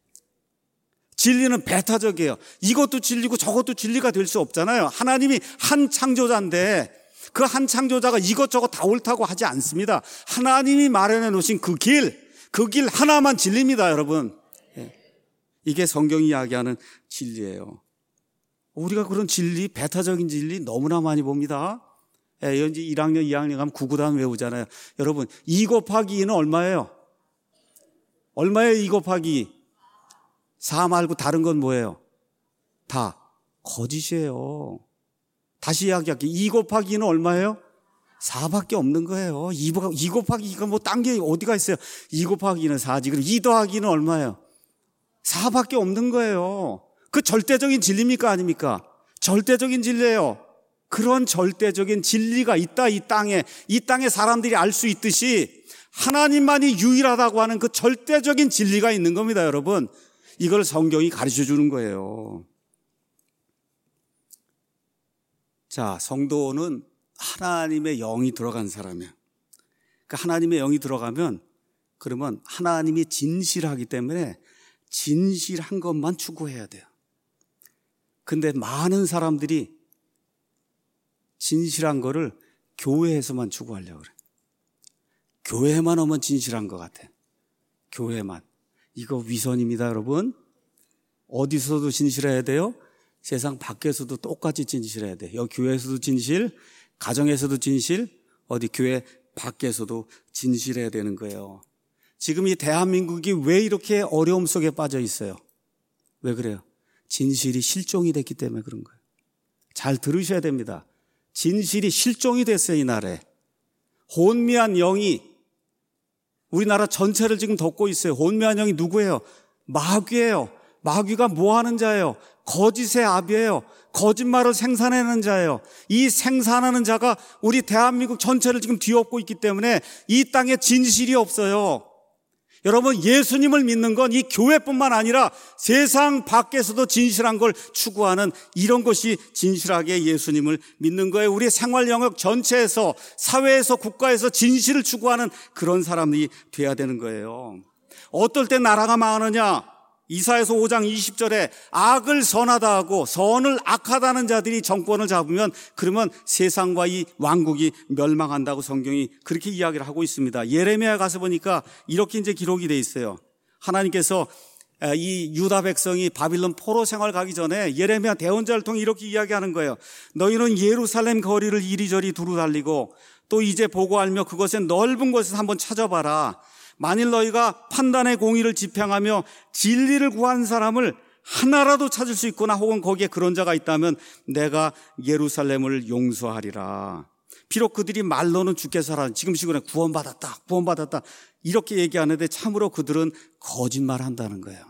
진리는 배타적이에요. 이것도 진리고 저것도 진리가 될 수 없잖아요. 하나님이 한 창조자인데 그 한 창조자가 이것저것 다 옳다고 하지 않습니다. 하나님이 마련해 놓으신 그 길, 그 길 하나만 진리입니다, 여러분. 예. 이게 성경이 이야기하는 진리예요. 우리가 그런 진리, 배타적인 진리 너무나 많이 봅니다. 예, 연지 일 학년, 이 학년 가면 구구단 외우잖아요. 여러분, 이 곱하기 이는 얼마예요? 얼마예요, 이 곱하기 이? 사 말고 다른 건 뭐예요? 다 거짓이에요. 다시 이야기할게요. 이 곱하기 이는 얼마예요? 사밖에 없는 거예요. 이 곱하기 이가 뭐 딴 게 어디가 있어요? 이 곱하기 이는 사지. 그리고 이 더하기 이는 얼마예요? 사밖에 없는 거예요. 그 절대적인 진리입니까, 아닙니까? 절대적인 진리예요. 그런 절대적인 진리가 있다, 이 땅에. 이 땅에 사람들이 알 수 있듯이 하나님만이 유일하다고 하는 그 절대적인 진리가 있는 겁니다, 여러분. 이걸 성경이 가르쳐 주는 거예요. 자, 성도는 하나님의 영이 들어간 사람이에요. 그러니까 하나님의 영이 들어가면 그러면 하나님이 진실하기 때문에 진실한 것만 추구해야 돼요. 근데 많은 사람들이 진실한 거를 교회에서만 추구하려고 그래요. 교회만 오면 진실한 것 같아요. 교회만. 이거 위선입니다, 여러분. 어디서도 진실해야 돼요? 세상 밖에서도 똑같이 진실해야 돼요. 여기 교회에서도 진실, 가정에서도 진실, 어디 교회 밖에서도 진실해야 되는 거예요. 지금 이 대한민국이 왜 이렇게 어려움 속에 빠져 있어요? 왜 그래요? 진실이 실종이 됐기 때문에 그런 거예요. 잘 들으셔야 됩니다. 진실이 실종이 됐어요, 이 나라에. 혼미한 영이 우리나라 전체를 지금 덮고 있어요. 혼미한 영이 누구예요? 마귀예요. 마귀가 뭐 하는 자예요? 거짓의 아비예요. 거짓말을 생산하는 자예요. 이 생산하는 자가 우리 대한민국 전체를 지금 뒤엎고 있기 때문에 이 땅에 진실이 없어요. 여러분, 예수님을 믿는 건 이 교회뿐만 아니라 세상 밖에서도 진실한 걸 추구하는 이런 것이 진실하게 예수님을 믿는 거예요. 우리 생활 영역 전체에서, 사회에서, 국가에서 진실을 추구하는 그런 사람들이 돼야 되는 거예요. 어떨 때 나라가 망하느냐? 이사야서 오 장 이십 절에 악을 선하다 하고 선을 악하다는 자들이 정권을 잡으면 그러면 세상과 이 왕국이 멸망한다고 성경이 그렇게 이야기를 하고 있습니다. 예레미야 가서 보니까 이렇게 이제 기록이 돼 있어요. 하나님께서 이 유다 백성이 바빌론 포로 생활 가기 전에 예레미야 대언자를 통해 이렇게 이야기하는 거예요. 너희는 예루살렘 거리를 이리저리 두루 달리고 또 이제 보고 알며 그것의 넓은 곳에서 한번 찾아봐라. 만일 너희가 판단의 공의를 집행하며 진리를 구한 사람을 하나라도 찾을 수 있거나 혹은 거기에 그런 자가 있다면 내가 예루살렘을 용서하리라. 비록 그들이 말로는 주께 살아 지금 시간에 구원받았다 구원받았다 이렇게 얘기하는데 참으로 그들은 거짓말한다는 거예요.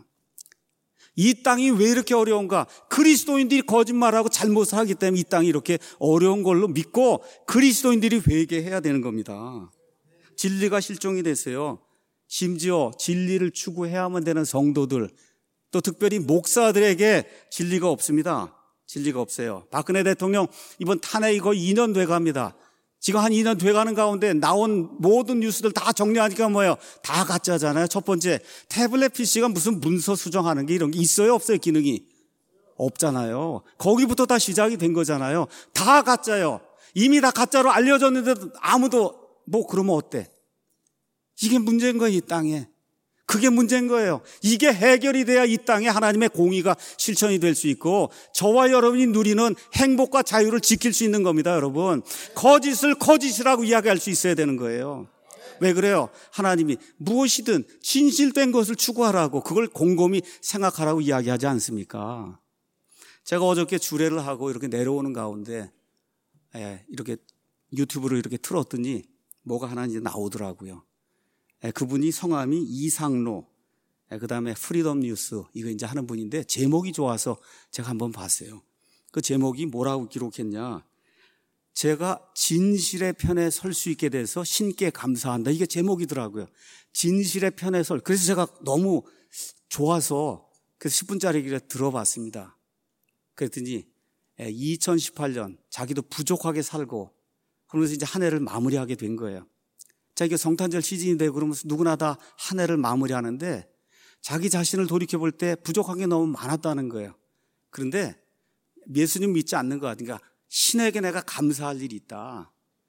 이 땅이 왜 이렇게 어려운가? 그리스도인들이 거짓말하고 잘못을 하기 때문에 이 땅이 이렇게 어려운 걸로 믿고 그리스도인들이 회개해야 되는 겁니다. 진리가 실종이 됐어요. 심지어 진리를 추구해야만 되는 성도들, 또 특별히 목사들에게 진리가 없습니다. 진리가 없어요. 박근혜 대통령 이번 탄핵이 거의 이 년 돼갑니다. 지금 한 이 년 돼가는 가운데 나온 모든 뉴스들 다 정리하니까 뭐예요? 다 가짜잖아요. 첫 번째, 태블릿 피씨가 무슨 문서 수정하는 게 이런 게 있어요? 없어요? 기능이? 없잖아요. 거기부터 다 시작이 된 거잖아요. 다 가짜요. 이미 다 가짜로 알려졌는데 아무도 뭐 그러면 어때? 이게 문제인 거예요, 이 땅에. 그게 문제인 거예요. 이게 해결이 돼야 이 땅에 하나님의 공의가 실천이 될 수 있고 저와 여러분이 누리는 행복과 자유를 지킬 수 있는 겁니다, 여러분. 거짓을 거짓이라고 이야기할 수 있어야 되는 거예요. 왜 그래요? 하나님이 무엇이든 진실된 것을 추구하라고, 그걸 곰곰이 생각하라고 이야기하지 않습니까? 제가 어저께 주례를 하고 이렇게 내려오는 가운데 예, 이렇게 유튜브로 이렇게 틀었더니 뭐가 하나 이제 나오더라고요. 예, 그분이 성함이 이상로, 예, 그 다음에 프리덤 뉴스 이거 이제 하는 분인데 제목이 좋아서 제가 한번 봤어요. 그 제목이 뭐라고 기록했냐? 제가 진실의 편에 설 수 있게 돼서 신께 감사한다. 이게 제목이더라고요. 진실의 편에 설. 그래서 제가 너무 좋아서 그래서 십 분짜리를 들어봤습니다. 그랬더니 이천십팔 년 자기도 부족하게 살고 그러면서 이제 한 해를 마무리하게 된 거예요. 자, 이게 성탄절 시즌이 되고 그러면서 누구나 다 한 해를 마무리하는데 자기 자신을 돌이켜볼 때 부족한 게 너무 많았다는 거예요. 그런데 예수님 믿지 않는 것 같으니까 신에게 내가 감사할 일이 있다.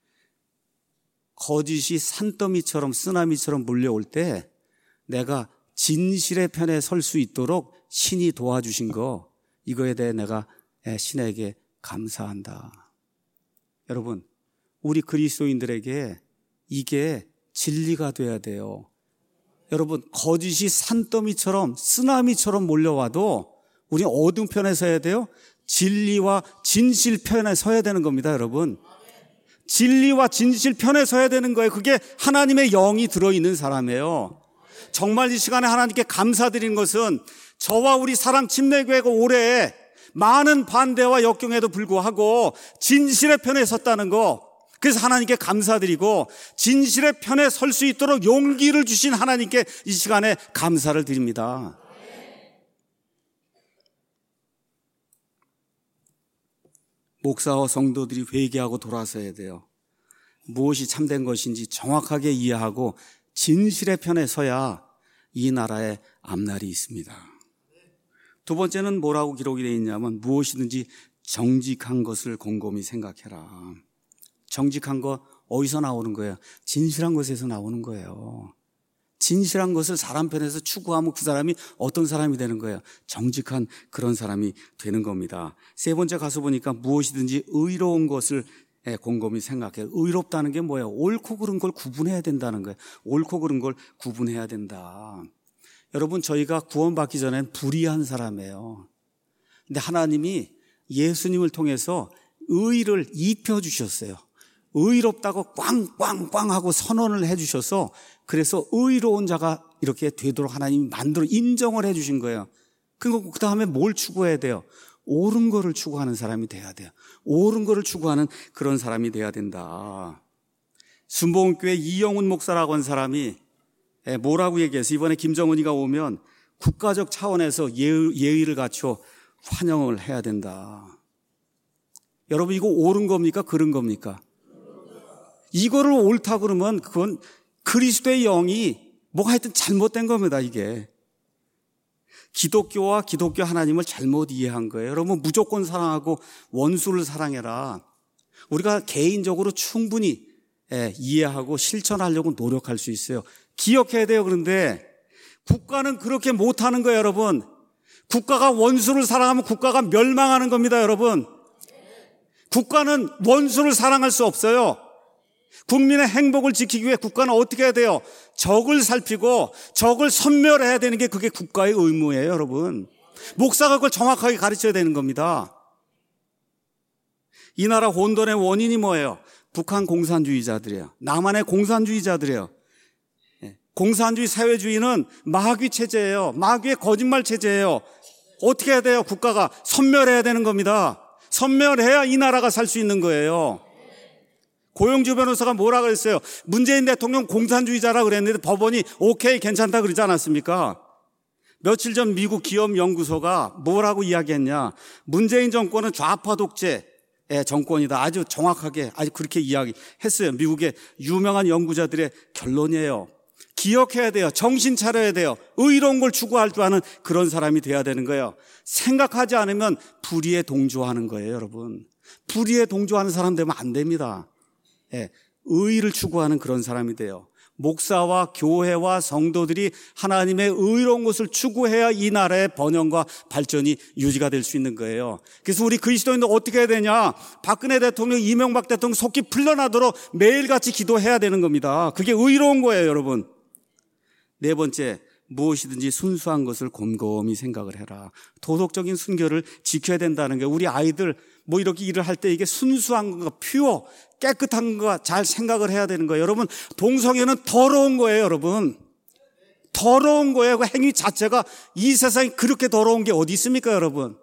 거짓이 산더미처럼 쓰나미처럼 몰려올 때 내가 진실의 편에 설 수 있도록 신이 도와주신 거, 이거에 대해 내가 신에게 감사한다. 여러분, 우리 그리스도인들에게 이게 진리가 돼야 돼요. 여러분, 거짓이 산더미처럼 쓰나미처럼 몰려와도 우리는 어느 편에 서야 돼요? 진리와 진실 편에 서야 되는 겁니다, 여러분. 진리와 진실 편에 서야 되는 거예요. 그게 하나님의 영이 들어있는 사람이에요. 정말 이 시간에 하나님께 감사드리는 것은 저와 우리 사랑 침례교회가 올해 많은 반대와 역경에도 불구하고 진실의 편에 섰다는 거, 그래서 하나님께 감사드리고 진실의 편에 설 수 있도록 용기를 주신 하나님께 이 시간에 감사를 드립니다. 목사와 성도들이 회개하고 돌아서야 돼요. 무엇이 참된 것인지 정확하게 이해하고 진실의 편에 서야 이 나라의 앞날이 있습니다. 두 번째는 뭐라고 기록이 되어 있냐면 무엇이든지 정직한 것을 곰곰이 생각해라. 정직한 거 어디서 나오는 거예요? 진실한 것에서 나오는 거예요. 진실한 것을 사람 편에서 추구하면 그 사람이 어떤 사람이 되는 거예요? 정직한 그런 사람이 되는 겁니다. 세 번째 가서 보니까 무엇이든지 의로운 것을 곰곰이 생각해요. 의롭다는 게 뭐예요? 옳고 그른 걸 구분해야 된다는 거예요. 옳고 그른 걸 구분해야 된다. 여러분, 저희가 구원받기 전엔 불의한 사람이에요. 근데 하나님이 예수님을 통해서 의를 입혀주셨어요. 의롭다고 꽝꽝꽝 하고 선언을 해주셔서 그래서 의로운 자가 이렇게 되도록 하나님이 만들어 인정을 해주신 거예요. 그리고 그 다음에 뭘 추구해야 돼요? 옳은 거를 추구하는 사람이 돼야 돼요. 옳은 거를 추구하는 그런 사람이 돼야 된다. 순복음교회 이영훈 목사라고 한 사람이 뭐라고 얘기해서 이번에 김정은이가 오면 국가적 차원에서 예의, 예의를 갖춰 환영을 해야 된다. 여러분, 이거 옳은 겁니까? 그른 겁니까? 이거를 옳다 그러면 그건 그리스도의 영이 뭐가 하여튼 잘못된 겁니다, 이게. 기독교와 기독교 하나님을 잘못 이해한 거예요. 여러분, 무조건 사랑하고 원수를 사랑해라. 우리가 개인적으로 충분히 예, 이해하고 실천하려고 노력할 수 있어요. 기억해야 돼요. 그런데 국가는 그렇게 못하는 거예요, 여러분. 국가가 원수를 사랑하면 국가가 멸망하는 겁니다, 여러분. 국가는 원수를 사랑할 수 없어요. 국민의 행복을 지키기 위해 국가는 어떻게 해야 돼요? 적을 살피고 적을 섬멸해야 되는 게 그게 국가의 의무예요, 여러분. 목사가 그걸 정확하게 가르쳐야 되는 겁니다. 이 나라 혼돈의 원인이 뭐예요? 북한 공산주의자들이에요. 남한의 공산주의자들이에요. 공산주의 사회주의는 마귀 체제예요. 마귀의 거짓말 체제예요. 어떻게 해야 돼요? 국가가 섬멸해야 되는 겁니다. 섬멸해야 이 나라가 살 수 있는 거예요. 고영주 변호사가 뭐라 그랬어요? 문재인 대통령 공산주의자라 그랬는데 법원이 오케이 괜찮다 그러지 않았습니까? 며칠 전 미국 기업연구소가 뭐라고 이야기했냐. 문재인 정권은 좌파 독재의 정권이다. 아주 정확하게 아주 그렇게 이야기했어요. 미국의 유명한 연구자들의 결론이에요. 기억해야 돼요. 정신 차려야 돼요. 의로운 걸 추구할 줄 아는 그런 사람이 돼야 되는 거예요. 생각하지 않으면 불의에 동조하는 거예요, 여러분. 불의에 동조하는 사람 되면 안 됩니다. 예, 의를 추구하는 그런 사람이 돼요. 목사와 교회와 성도들이 하나님의 의로운 것을 추구해야 이 나라의 번영과 발전이 유지가 될 수 있는 거예요. 그래서 우리 그리스도인들 어떻게 해야 되냐? 박근혜 대통령, 이명박 대통령 속기 풀려나도록 매일같이 기도해야 되는 겁니다. 그게 의로운 거예요, 여러분. 네 번째, 무엇이든지 순수한 것을 곰곰이 생각을 해라. 도덕적인 순결을 지켜야 된다는 게, 우리 아이들 뭐 이렇게 일을 할 때 이게 순수한 거, 퓨어, 깨끗한 거 잘 생각을 해야 되는 거예요. 여러분, 동성애는 더러운 거예요, 여러분. 더러운 거예요. 그 행위 자체가. 이 세상에 그렇게 더러운 게 어디 있습니까, 여러분?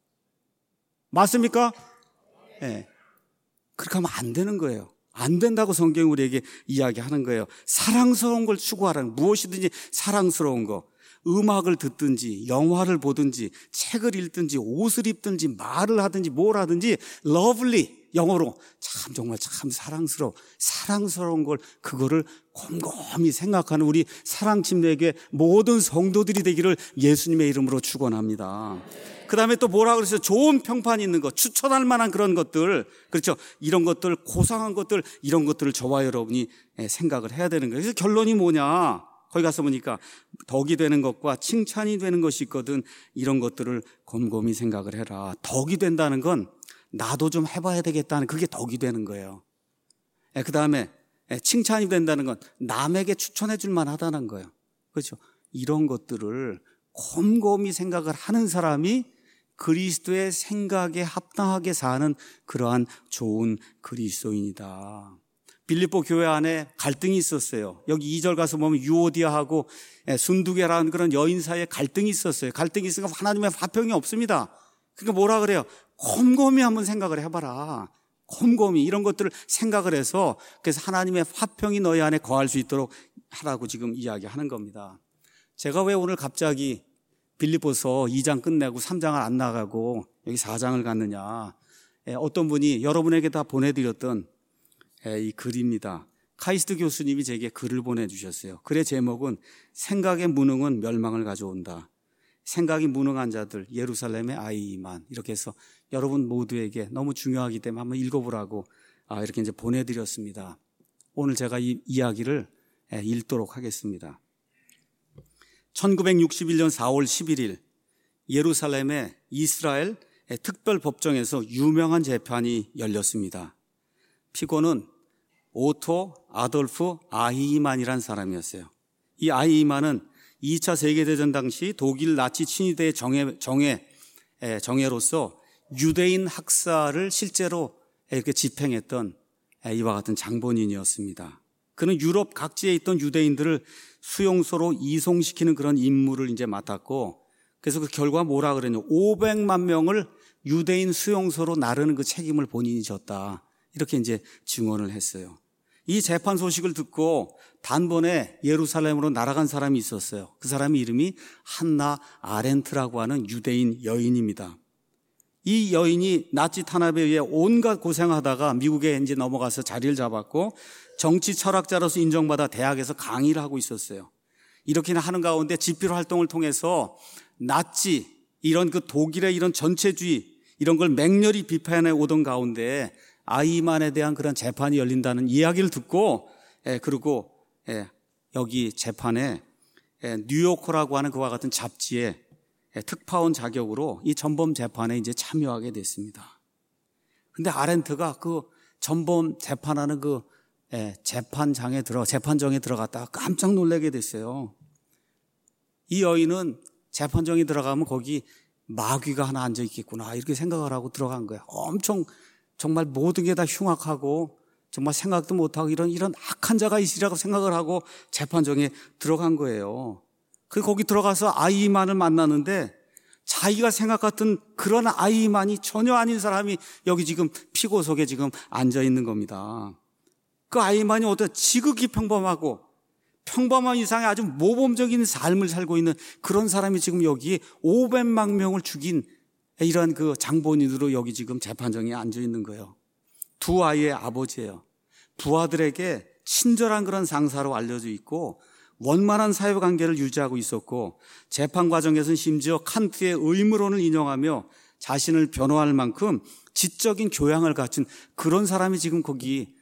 맞습니까? 예. 네. 그렇게 하면 안 되는 거예요. 안 된다고 성경이 우리에게 이야기하는 거예요. 사랑스러운 걸 추구하라는, 무엇이든지 사랑스러운 거. 음악을 듣든지 영화를 보든지 책을 읽든지 옷을 입든지 말을 하든지 뭘 하든지 lovely, 영어로 참 정말 참 사랑스러워, 사랑스러운 걸, 그거를 곰곰이 생각하는 우리 사랑침례교회 모든 성도들이 되기를 예수님의 이름으로 축원합니다. 그 다음에 또 뭐라 그랬어요? 좋은 평판이 있는 것, 추천할 만한 그런 것들, 그렇죠? 이런 것들, 고상한 것들, 이런 것들을 저와 여러분이 생각을 해야 되는 거예요. 그래서 결론이 뭐냐? 거기 가서 보니까 덕이 되는 것과 칭찬이 되는 것이 있거든. 이런 것들을 곰곰이 생각을 해라. 덕이 된다는 건 나도 좀 해봐야 되겠다는, 그게 덕이 되는 거예요. 그 다음에 칭찬이 된다는 건 남에게 추천해 줄 만하다는 거예요. 그렇죠? 이런 것들을 곰곰이 생각을 하는 사람이 그리스도의 생각에 합당하게 사는 그러한 좋은 그리스도인이다. 빌립보 교회 안에 갈등이 있었어요. 여기 이 절 가서 보면 유오디아하고 순두계라는 그런 여인 사이에 갈등이 있었어요. 갈등이 있으니까 하나님의 화평이 없습니다. 그러니까 뭐라 그래요? 곰곰이 한번 생각을 해봐라. 곰곰이 이런 것들을 생각을 해서, 그래서 하나님의 화평이 너희 안에 거할 수 있도록 하라고 지금 이야기하는 겁니다. 제가 왜 오늘 갑자기 빌립보서 이 장 끝내고 삼 장을 안 나가고 여기 사 장을 갔느냐. 어떤 분이 여러분에게 다 보내드렸던 이 글입니다. 카이스트 교수님이 제게 글을 보내주셨어요. 글의 제목은 생각의 무능은 멸망을 가져온다. 생각이 무능한 자들 예루살렘의 아이만, 이렇게 해서 여러분 모두에게 너무 중요하기 때문에 한번 읽어보라고 이렇게 이제 보내드렸습니다. 오늘 제가 이 이야기를 읽도록 하겠습니다. 천구백육십일 년 사월 십일일 예루살렘의 이스라엘 특별법정에서 유명한 재판이 열렸습니다. 피고는 오토 아돌프 아히만이라는 사람이었어요. 이 아히만은 이 차 세계대전 당시 독일 나치 친위대의 정예, 정예, 정예로서 유대인 학살을 실제로 이렇게 집행했던 이와 같은 장본인이었습니다. 그는 유럽 각지에 있던 유대인들을 수용소로 이송시키는 그런 임무를 이제 맡았고, 그래서 그 결과 뭐라 그랬냐, 오백만 명을 유대인 수용소로 나르는 그 책임을 본인이 졌다. 이렇게 이제 증언을 했어요. 이 재판 소식을 듣고 단번에 예루살렘으로 날아간 사람이 있었어요. 그 사람의 이름이 한나 아렌트라고 하는 유대인 여인입니다. 이 여인이 나치 탄압에 의해 온갖 고생하다가 미국에 이제 넘어가서 자리를 잡았고, 정치 철학자로서 인정받아 대학에서 강의를 하고 있었어요. 이렇게 하는 가운데 집필 활동을 통해서 나치, 이런 그 독일의 이런 전체주의, 이런 걸 맹렬히 비판해 오던 가운데 아이만에 대한 그런 재판이 열린다는 이야기를 듣고, 예, 그리고 예, 여기 재판에 예, 뉴요커라고 하는 그와 같은 잡지에 예, 특파원 자격으로 이 전범 재판에 이제 참여하게 됐습니다. 근데 아렌트가 그 전범 재판하는 그 예, 재판장에 들어 재판정에 들어갔다가 깜짝 놀라게 됐어요. 이 여인은 재판정에 들어가면 거기 마귀가 하나 앉아 있겠구나, 이렇게 생각을 하고 들어간 거예요. 엄청 정말 모든 게 다 흉악하고 정말 생각도 못하고 이런 이런 악한 자가 있으리라고 생각을 하고 재판정에 들어간 거예요. 그 거기 들어가서 아이만을 만나는데 자기가 생각했던 그런 아이만이 전혀 아닌 사람이 여기 지금 피고석에 지금 앉아 있는 겁니다. 그 아이만이 어떤 지극히 평범하고 평범한 이상의 아주 모범적인 삶을 살고 있는 그런 사람이 지금 여기 오백만 명을 죽인 이러한 그 장본인으로 여기 지금 재판정에 앉아 있는 거예요. 두 아이의 아버지예요. 부하들에게 친절한 그런 상사로 알려져 있고 원만한 사회관계를 유지하고 있었고 재판 과정에서는 심지어 칸트의 의무론을 인용하며 자신을 변호할 만큼 지적인 교양을 갖춘 그런 사람이 지금 거기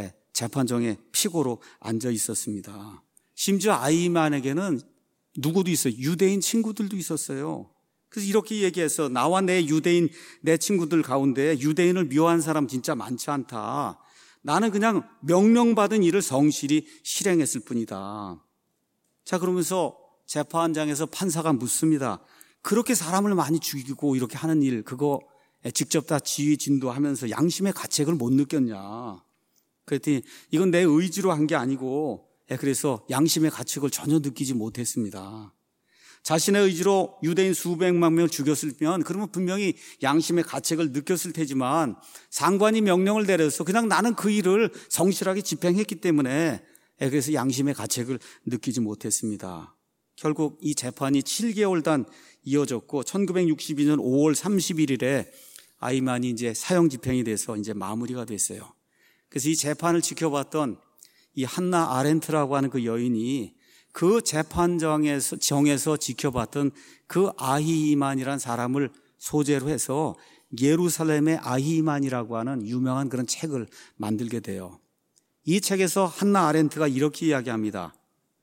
재판정에 피고로 앉아 있었습니다. 심지어 아이만에게는 누구도 있어요. 유대인 친구들도 있었어요. 그래서 이렇게 얘기해서 나와 내 유대인 내 친구들 가운데 유대인을 미워한 사람 진짜 많지 않다. 나는 그냥 명령받은 일을 성실히 실행했을 뿐이다. 자, 그러면서 재판장에서 판사가 묻습니다. 그렇게 사람을 많이 죽이고 이렇게 하는 일, 그거 직접 다 지휘 진도하면서 양심의 가책을 못 느꼈냐. 그랬더니 이건 내 의지로 한 게 아니고 그래서 양심의 가책을 전혀 느끼지 못했습니다. 자신의 의지로 유대인 수백만 명을 죽였으면 그러면 분명히 양심의 가책을 느꼈을 테지만 상관이 명령을 내려서 그냥 나는 그 일을 성실하게 집행했기 때문에 그래서 양심의 가책을 느끼지 못했습니다. 결국 이 재판이 칠 개월 단 이어졌고 천구백육십이 년 오월 삼십일일에 아이만이 이제 사형 집행이 돼서 이제 마무리가 됐어요. 그래서 이 재판을 지켜봤던 이 한나 아렌트라고 하는 그 여인이 그 재판정에서 정에서 지켜봤던 그 아히만이라는 사람을 소재로 해서 예루살렘의 아히만이라고 하는 유명한 그런 책을 만들게 돼요. 이 책에서 한나 아렌트가 이렇게 이야기합니다.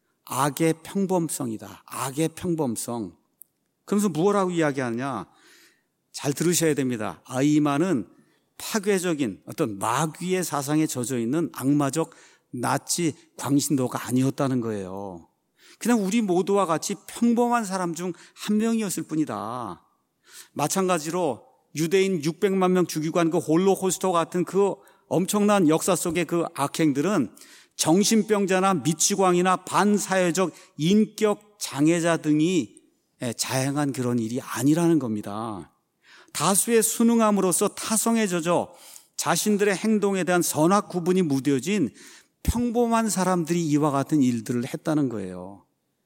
악의 평범성이다. 악의 평범성. 그러면서 무엇라고 이야기하느냐? 잘 들으셔야 됩니다. 아히만은 파괴적인 어떤 마귀의 사상에 젖어 있는 악마적 나치 광신도가 아니었다는 거예요. 그냥 우리 모두와 같이 평범한 사람 중 한 명이었을 뿐이다. 마찬가지로 유대인 육백만 명 죽이고 한 그 홀로코스트 같은 그 엄청난 역사 속의 그 악행들은 정신병자나 미치광이나 반사회적 인격 장애자 등이 자행한 그런 일이 아니라는 겁니다. 다수의 순응함으로써 타성에 젖어 자신들의 행동에 대한 선악 구분이 무뎌진 평범한 사람들이 이와 같은 일들을 했다는 거예요.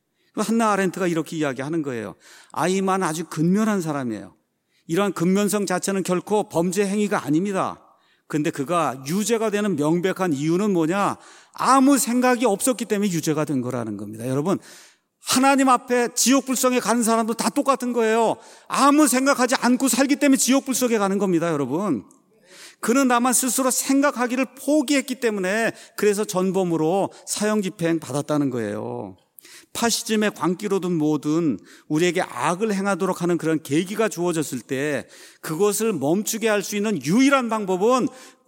한나 아렌트가 이렇게 이야기하는 거예요. 아이만 아주 근면한 사람이에요. 이러한 근면성 자체는 결코 범죄 행위가 아닙니다. 그런데 그가 유죄가 되는 명백한 이유는 뭐냐? 아무 생각이 없었기 때문에 유죄가 된 거라는 겁니다. 여러분, 하나님 앞에 지옥 불성에 가는 사람도 다 똑같은 거예요. 아무 생각하지 않고 살기 때문에 지옥 불성에 가는 겁니다, 여러분. 그는 다만 스스로 생각하기를 포기했기 때문에 그래서 전범으로 사형 집행 받았다는 거예요. 파시즘의 광기로든 뭐든 우리에게 악을 행하도록 하는 그런 계기가 주어졌을 때 그것을 멈추게 할 수 있는 유일한 방법은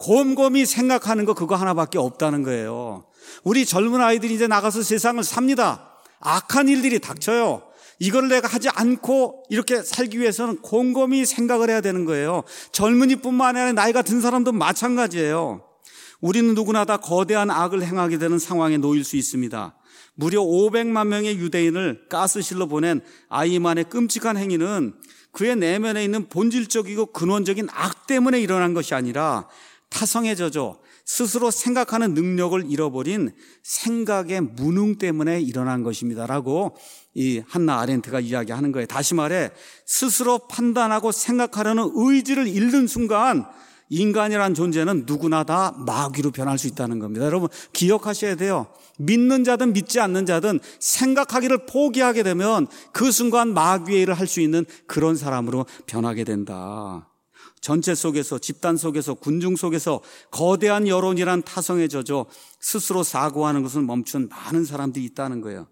곰곰이 생각하는 거 그거 하나밖에 없다는 거예요. 우리 젊은 아이들이 이제 나가서 세상을 삽니다. 악한 일들이 닥쳐요. 이걸 내가 하지 않고 이렇게 살기 위해서는 곰곰이 생각을 해야 되는 거예요. 젊은이뿐만 아니라 나이가 든 사람도 마찬가지예요. 우리는 누구나 다 거대한 악을 행하게 되는 상황에 놓일 수 있습니다. 무려 오백만 명의 유대인을 가스실로 보낸 아이만의 끔찍한 행위는 그의 내면에 있는 본질적이고 근원적인 악 때문에 일어난 것이 아니라 타성에 젖어 스스로 생각하는 능력을 잃어버린 생각의 무능 때문에 일어난 것입니다라고 이 한나 아렌트가 이야기하는 거예요. 다시 말해 스스로 판단하고 생각하려는 의지를 잃는 순간 인간이란 존재는 누구나 다 마귀로 변할 수 있다는 겁니다. 여러분 기억하셔야 돼요. 믿는 자든 믿지 않는 자든 생각하기를 포기하게 되면 그 순간 마귀의 일을 할 수 있는 그런 사람으로 변하게 된다. 전체 속에서 집단 속에서 군중 속에서 거대한 여론이란 타성에 젖어 스스로 사고하는 것을 멈춘 많은 사람들이 있다는 거예요.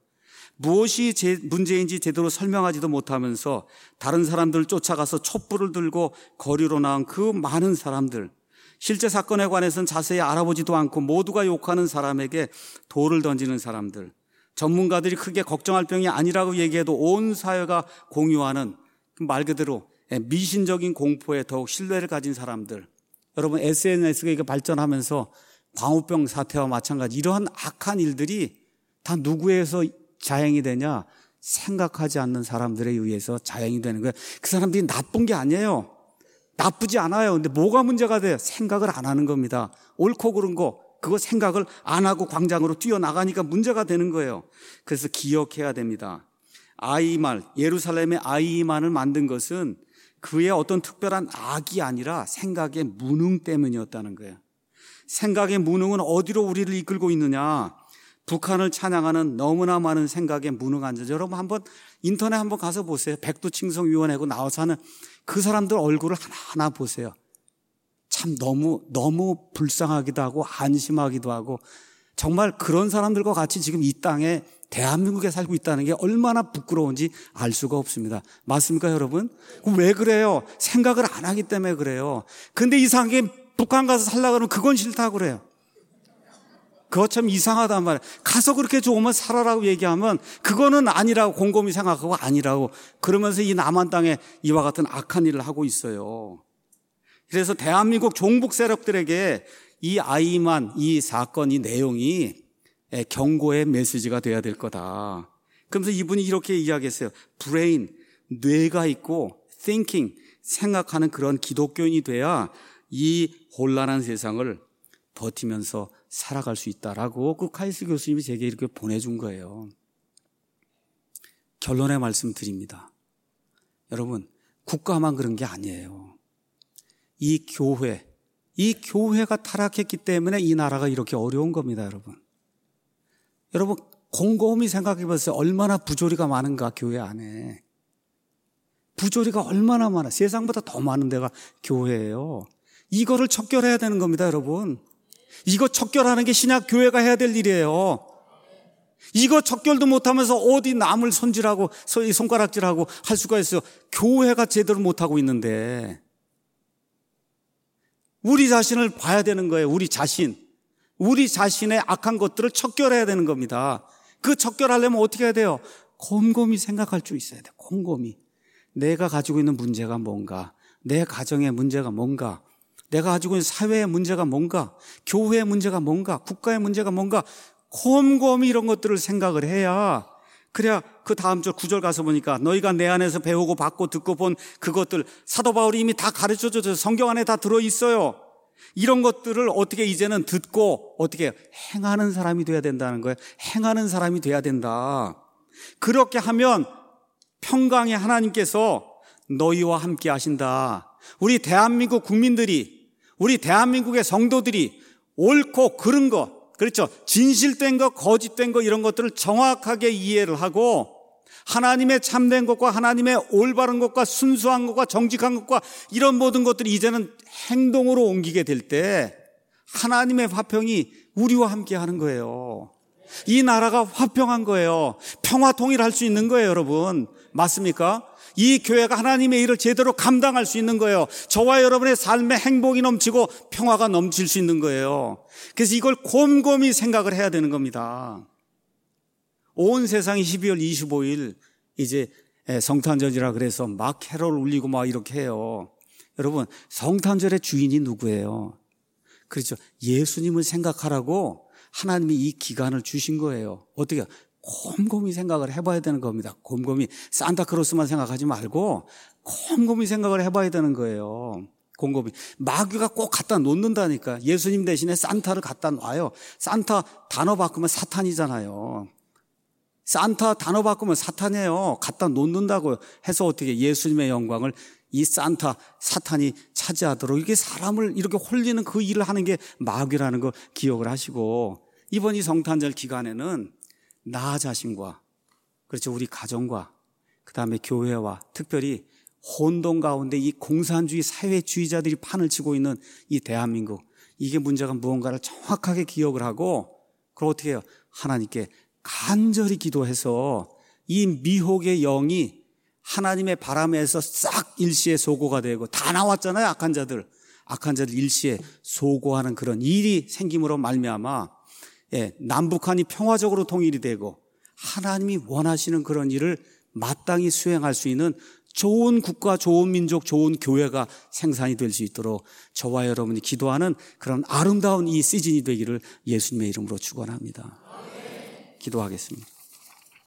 무엇이 제 문제인지 제대로 설명하지도 못하면서 다른 사람들을 쫓아가서 촛불을 들고 거리로 나온 그 많은 사람들, 실제 사건에 관해서는 자세히 알아보지도 않고 모두가 욕하는 사람에게 돌을 던지는 사람들, 전문가들이 크게 걱정할 병이 아니라고 얘기해도 온 사회가 공유하는 말 그대로 미신적인 공포에 더욱 신뢰를 가진 사람들. 여러분 에스엔에스가 발전하면서 광우병 사태와 마찬가지 이러한 악한 일들이 다 누구에서 자행이 되냐? 생각하지 않는 사람들에 의해서 자행이 되는 거예요. 그 사람들이 나쁜 게 아니에요. 나쁘지 않아요. 근데 뭐가 문제가 돼요? 생각을 안 하는 겁니다. 옳고 그른 거 그거 생각을 안 하고 광장으로 뛰어나가니까 문제가 되는 거예요. 그래서 기억해야 됩니다. 아이만, 예루살렘의 아이만을 만든 것은 그의 어떤 특별한 악이 아니라 생각의 무능 때문이었다는 거예요. 생각의 무능은 어디로 우리를 이끌고 있느냐? 북한을 찬양하는 너무나 많은 생각의 무능한 자. 여러분 한번 인터넷 한번 가서 보세요. 백두칭성위원회고 나와서 하는 그 사람들 얼굴을 하나하나 보세요. 참 너무 너무 불쌍하기도 하고 안심하기도 하고, 정말 그런 사람들과 같이 지금 이 땅에 대한민국에 살고 있다는 게 얼마나 부끄러운지 알 수가 없습니다. 맞습니까, 여러분? 왜 그래요? 생각을 안 하기 때문에 그래요. 근데 이상하게 북한 가서 살려고 그러면 그건 싫다고 그래요. 그거 참 이상하단 말이에요. 가서 그렇게 좋으면 살아라고 얘기하면 그거는 아니라고 곰곰이 생각하고 아니라고 그러면서 이 남한 땅에 이와 같은 악한 일을 하고 있어요. 그래서 대한민국 종북 세력들에게 이 아이만, 이 사건, 이 내용이 경고의 메시지가 돼야 될 거다. 그러면서 이분이 이렇게 이야기했어요. 브레인, 뇌가 있고 thinking, 생각하는 그런 기독교인이 돼야 이 혼란한 세상을 버티면서 살아갈 수 있다라고 그 카이스 교수님이 제게 이렇게 보내준 거예요. 결론의 말씀 드립니다. 여러분, 국가만 그런 게 아니에요. 이 교회, 이 교회가 타락했기 때문에 이 나라가 이렇게 어려운 겁니다, 여러분. 여러분, 곰곰이 생각해 보세요. 얼마나 부조리가 많은가, 교회 안에. 부조리가 얼마나 많아. 세상보다 더 많은 데가 교회예요. 이거를 척결해야 되는 겁니다, 여러분. 이거 척결하는 게 신약 교회가 해야 될 일이에요. 이거 척결도 못하면서 어디 남을 손질하고 손가락질하고 할 수가 있어요. 교회가 제대로 못하고 있는데. 우리 자신을 봐야 되는 거예요. 우리 자신. 우리 자신의 악한 것들을 척결해야 되는 겁니다. 그 척결하려면 어떻게 해야 돼요? 곰곰이 생각할 줄 있어야 돼요. 곰곰이. 내가 가지고 있는 문제가 뭔가, 내 가정의 문제가 뭔가, 내가 가지고 있는 사회의 문제가 뭔가, 교회의 문제가 뭔가, 국가의 문제가 뭔가, 곰곰이 이런 것들을 생각을 해야, 그래야 그 다음 절 구 절 가서 보니까 너희가 내 안에서 배우고 받고 듣고 본 그것들 사도 바울이 이미 다 가르쳐줘서 성경 안에 다 들어있어요. 이런 것들을 어떻게 이제는 듣고 어떻게 행하는 사람이 돼야 된다는 거예요. 행하는 사람이 돼야 된다. 그렇게 하면 평강의 하나님께서 너희와 함께 하신다. 우리 대한민국 국민들이, 우리 대한민국의 성도들이 옳고 그른 것, 그렇죠, 진실된 것, 거짓된 것 이런 것들을 정확하게 이해를 하고 하나님의 참된 것과 하나님의 올바른 것과 순수한 것과 정직한 것과 이런 모든 것들이 이제는 행동으로 옮기게 될 때 하나님의 화평이 우리와 함께 하는 거예요. 이 나라가 화평한 거예요. 평화 통일할 수 있는 거예요, 여러분. 맞습니까? 이 교회가 하나님의 일을 제대로 감당할 수 있는 거예요. 저와 여러분의 삶에 행복이 넘치고 평화가 넘칠 수 있는 거예요. 그래서 이걸 곰곰이 생각을 해야 되는 겁니다. 온 세상이 십이월 이십오일 이제 성탄절이라 그래서 막 캐롤 울리고 막 이렇게 해요. 여러분, 성탄절의 주인이 누구예요? 그렇죠. 예수님을 생각하라고 하나님이 이 기간을 주신 거예요. 어떻게? 곰곰이 생각을 해봐야 되는 겁니다. 곰곰이 산타크로스만 생각하지 말고 곰곰이 생각을 해봐야 되는 거예요. 곰곰이. 마귀가 꼭 갖다 놓는다니까. 예수님 대신에 산타를 갖다 놔요. 산타 단어 바꾸면 사탄이잖아요. 산타 단어 바꾸면 사탄이에요. 갖다 놓는다고 해서 어떻게 예수님의 영광을 이 산타 사탄이 차지하도록 이게 사람을 이렇게 홀리는 그 일을 하는 게 마귀라는 거 기억을 하시고, 이번 이 성탄절 기간에는 나 자신과, 그렇죠, 우리 가정과 그 다음에 교회와 특별히 혼돈 가운데 이 공산주의 사회주의자들이 판을 치고 있는 이 대한민국, 이게 문제가 무언가를 정확하게 기억을 하고, 그걸 어떻게 해요? 하나님께 간절히 기도해서 이 미혹의 영이 하나님의 바람에서 싹 일시에 소고가 되고, 다 나왔잖아요. 악한 자들 악한 자들 일시에 소고하는 그런 일이 생김으로 말미암아 예, 남북한이 평화적으로 통일이 되고 하나님이 원하시는 그런 일을 마땅히 수행할 수 있는 좋은 국가, 좋은 민족, 좋은 교회가 생산이 될 수 있도록 저와 여러분이 기도하는 그런 아름다운 이 시즌이 되기를 예수님의 이름으로 축원합니다. 기도하겠습니다.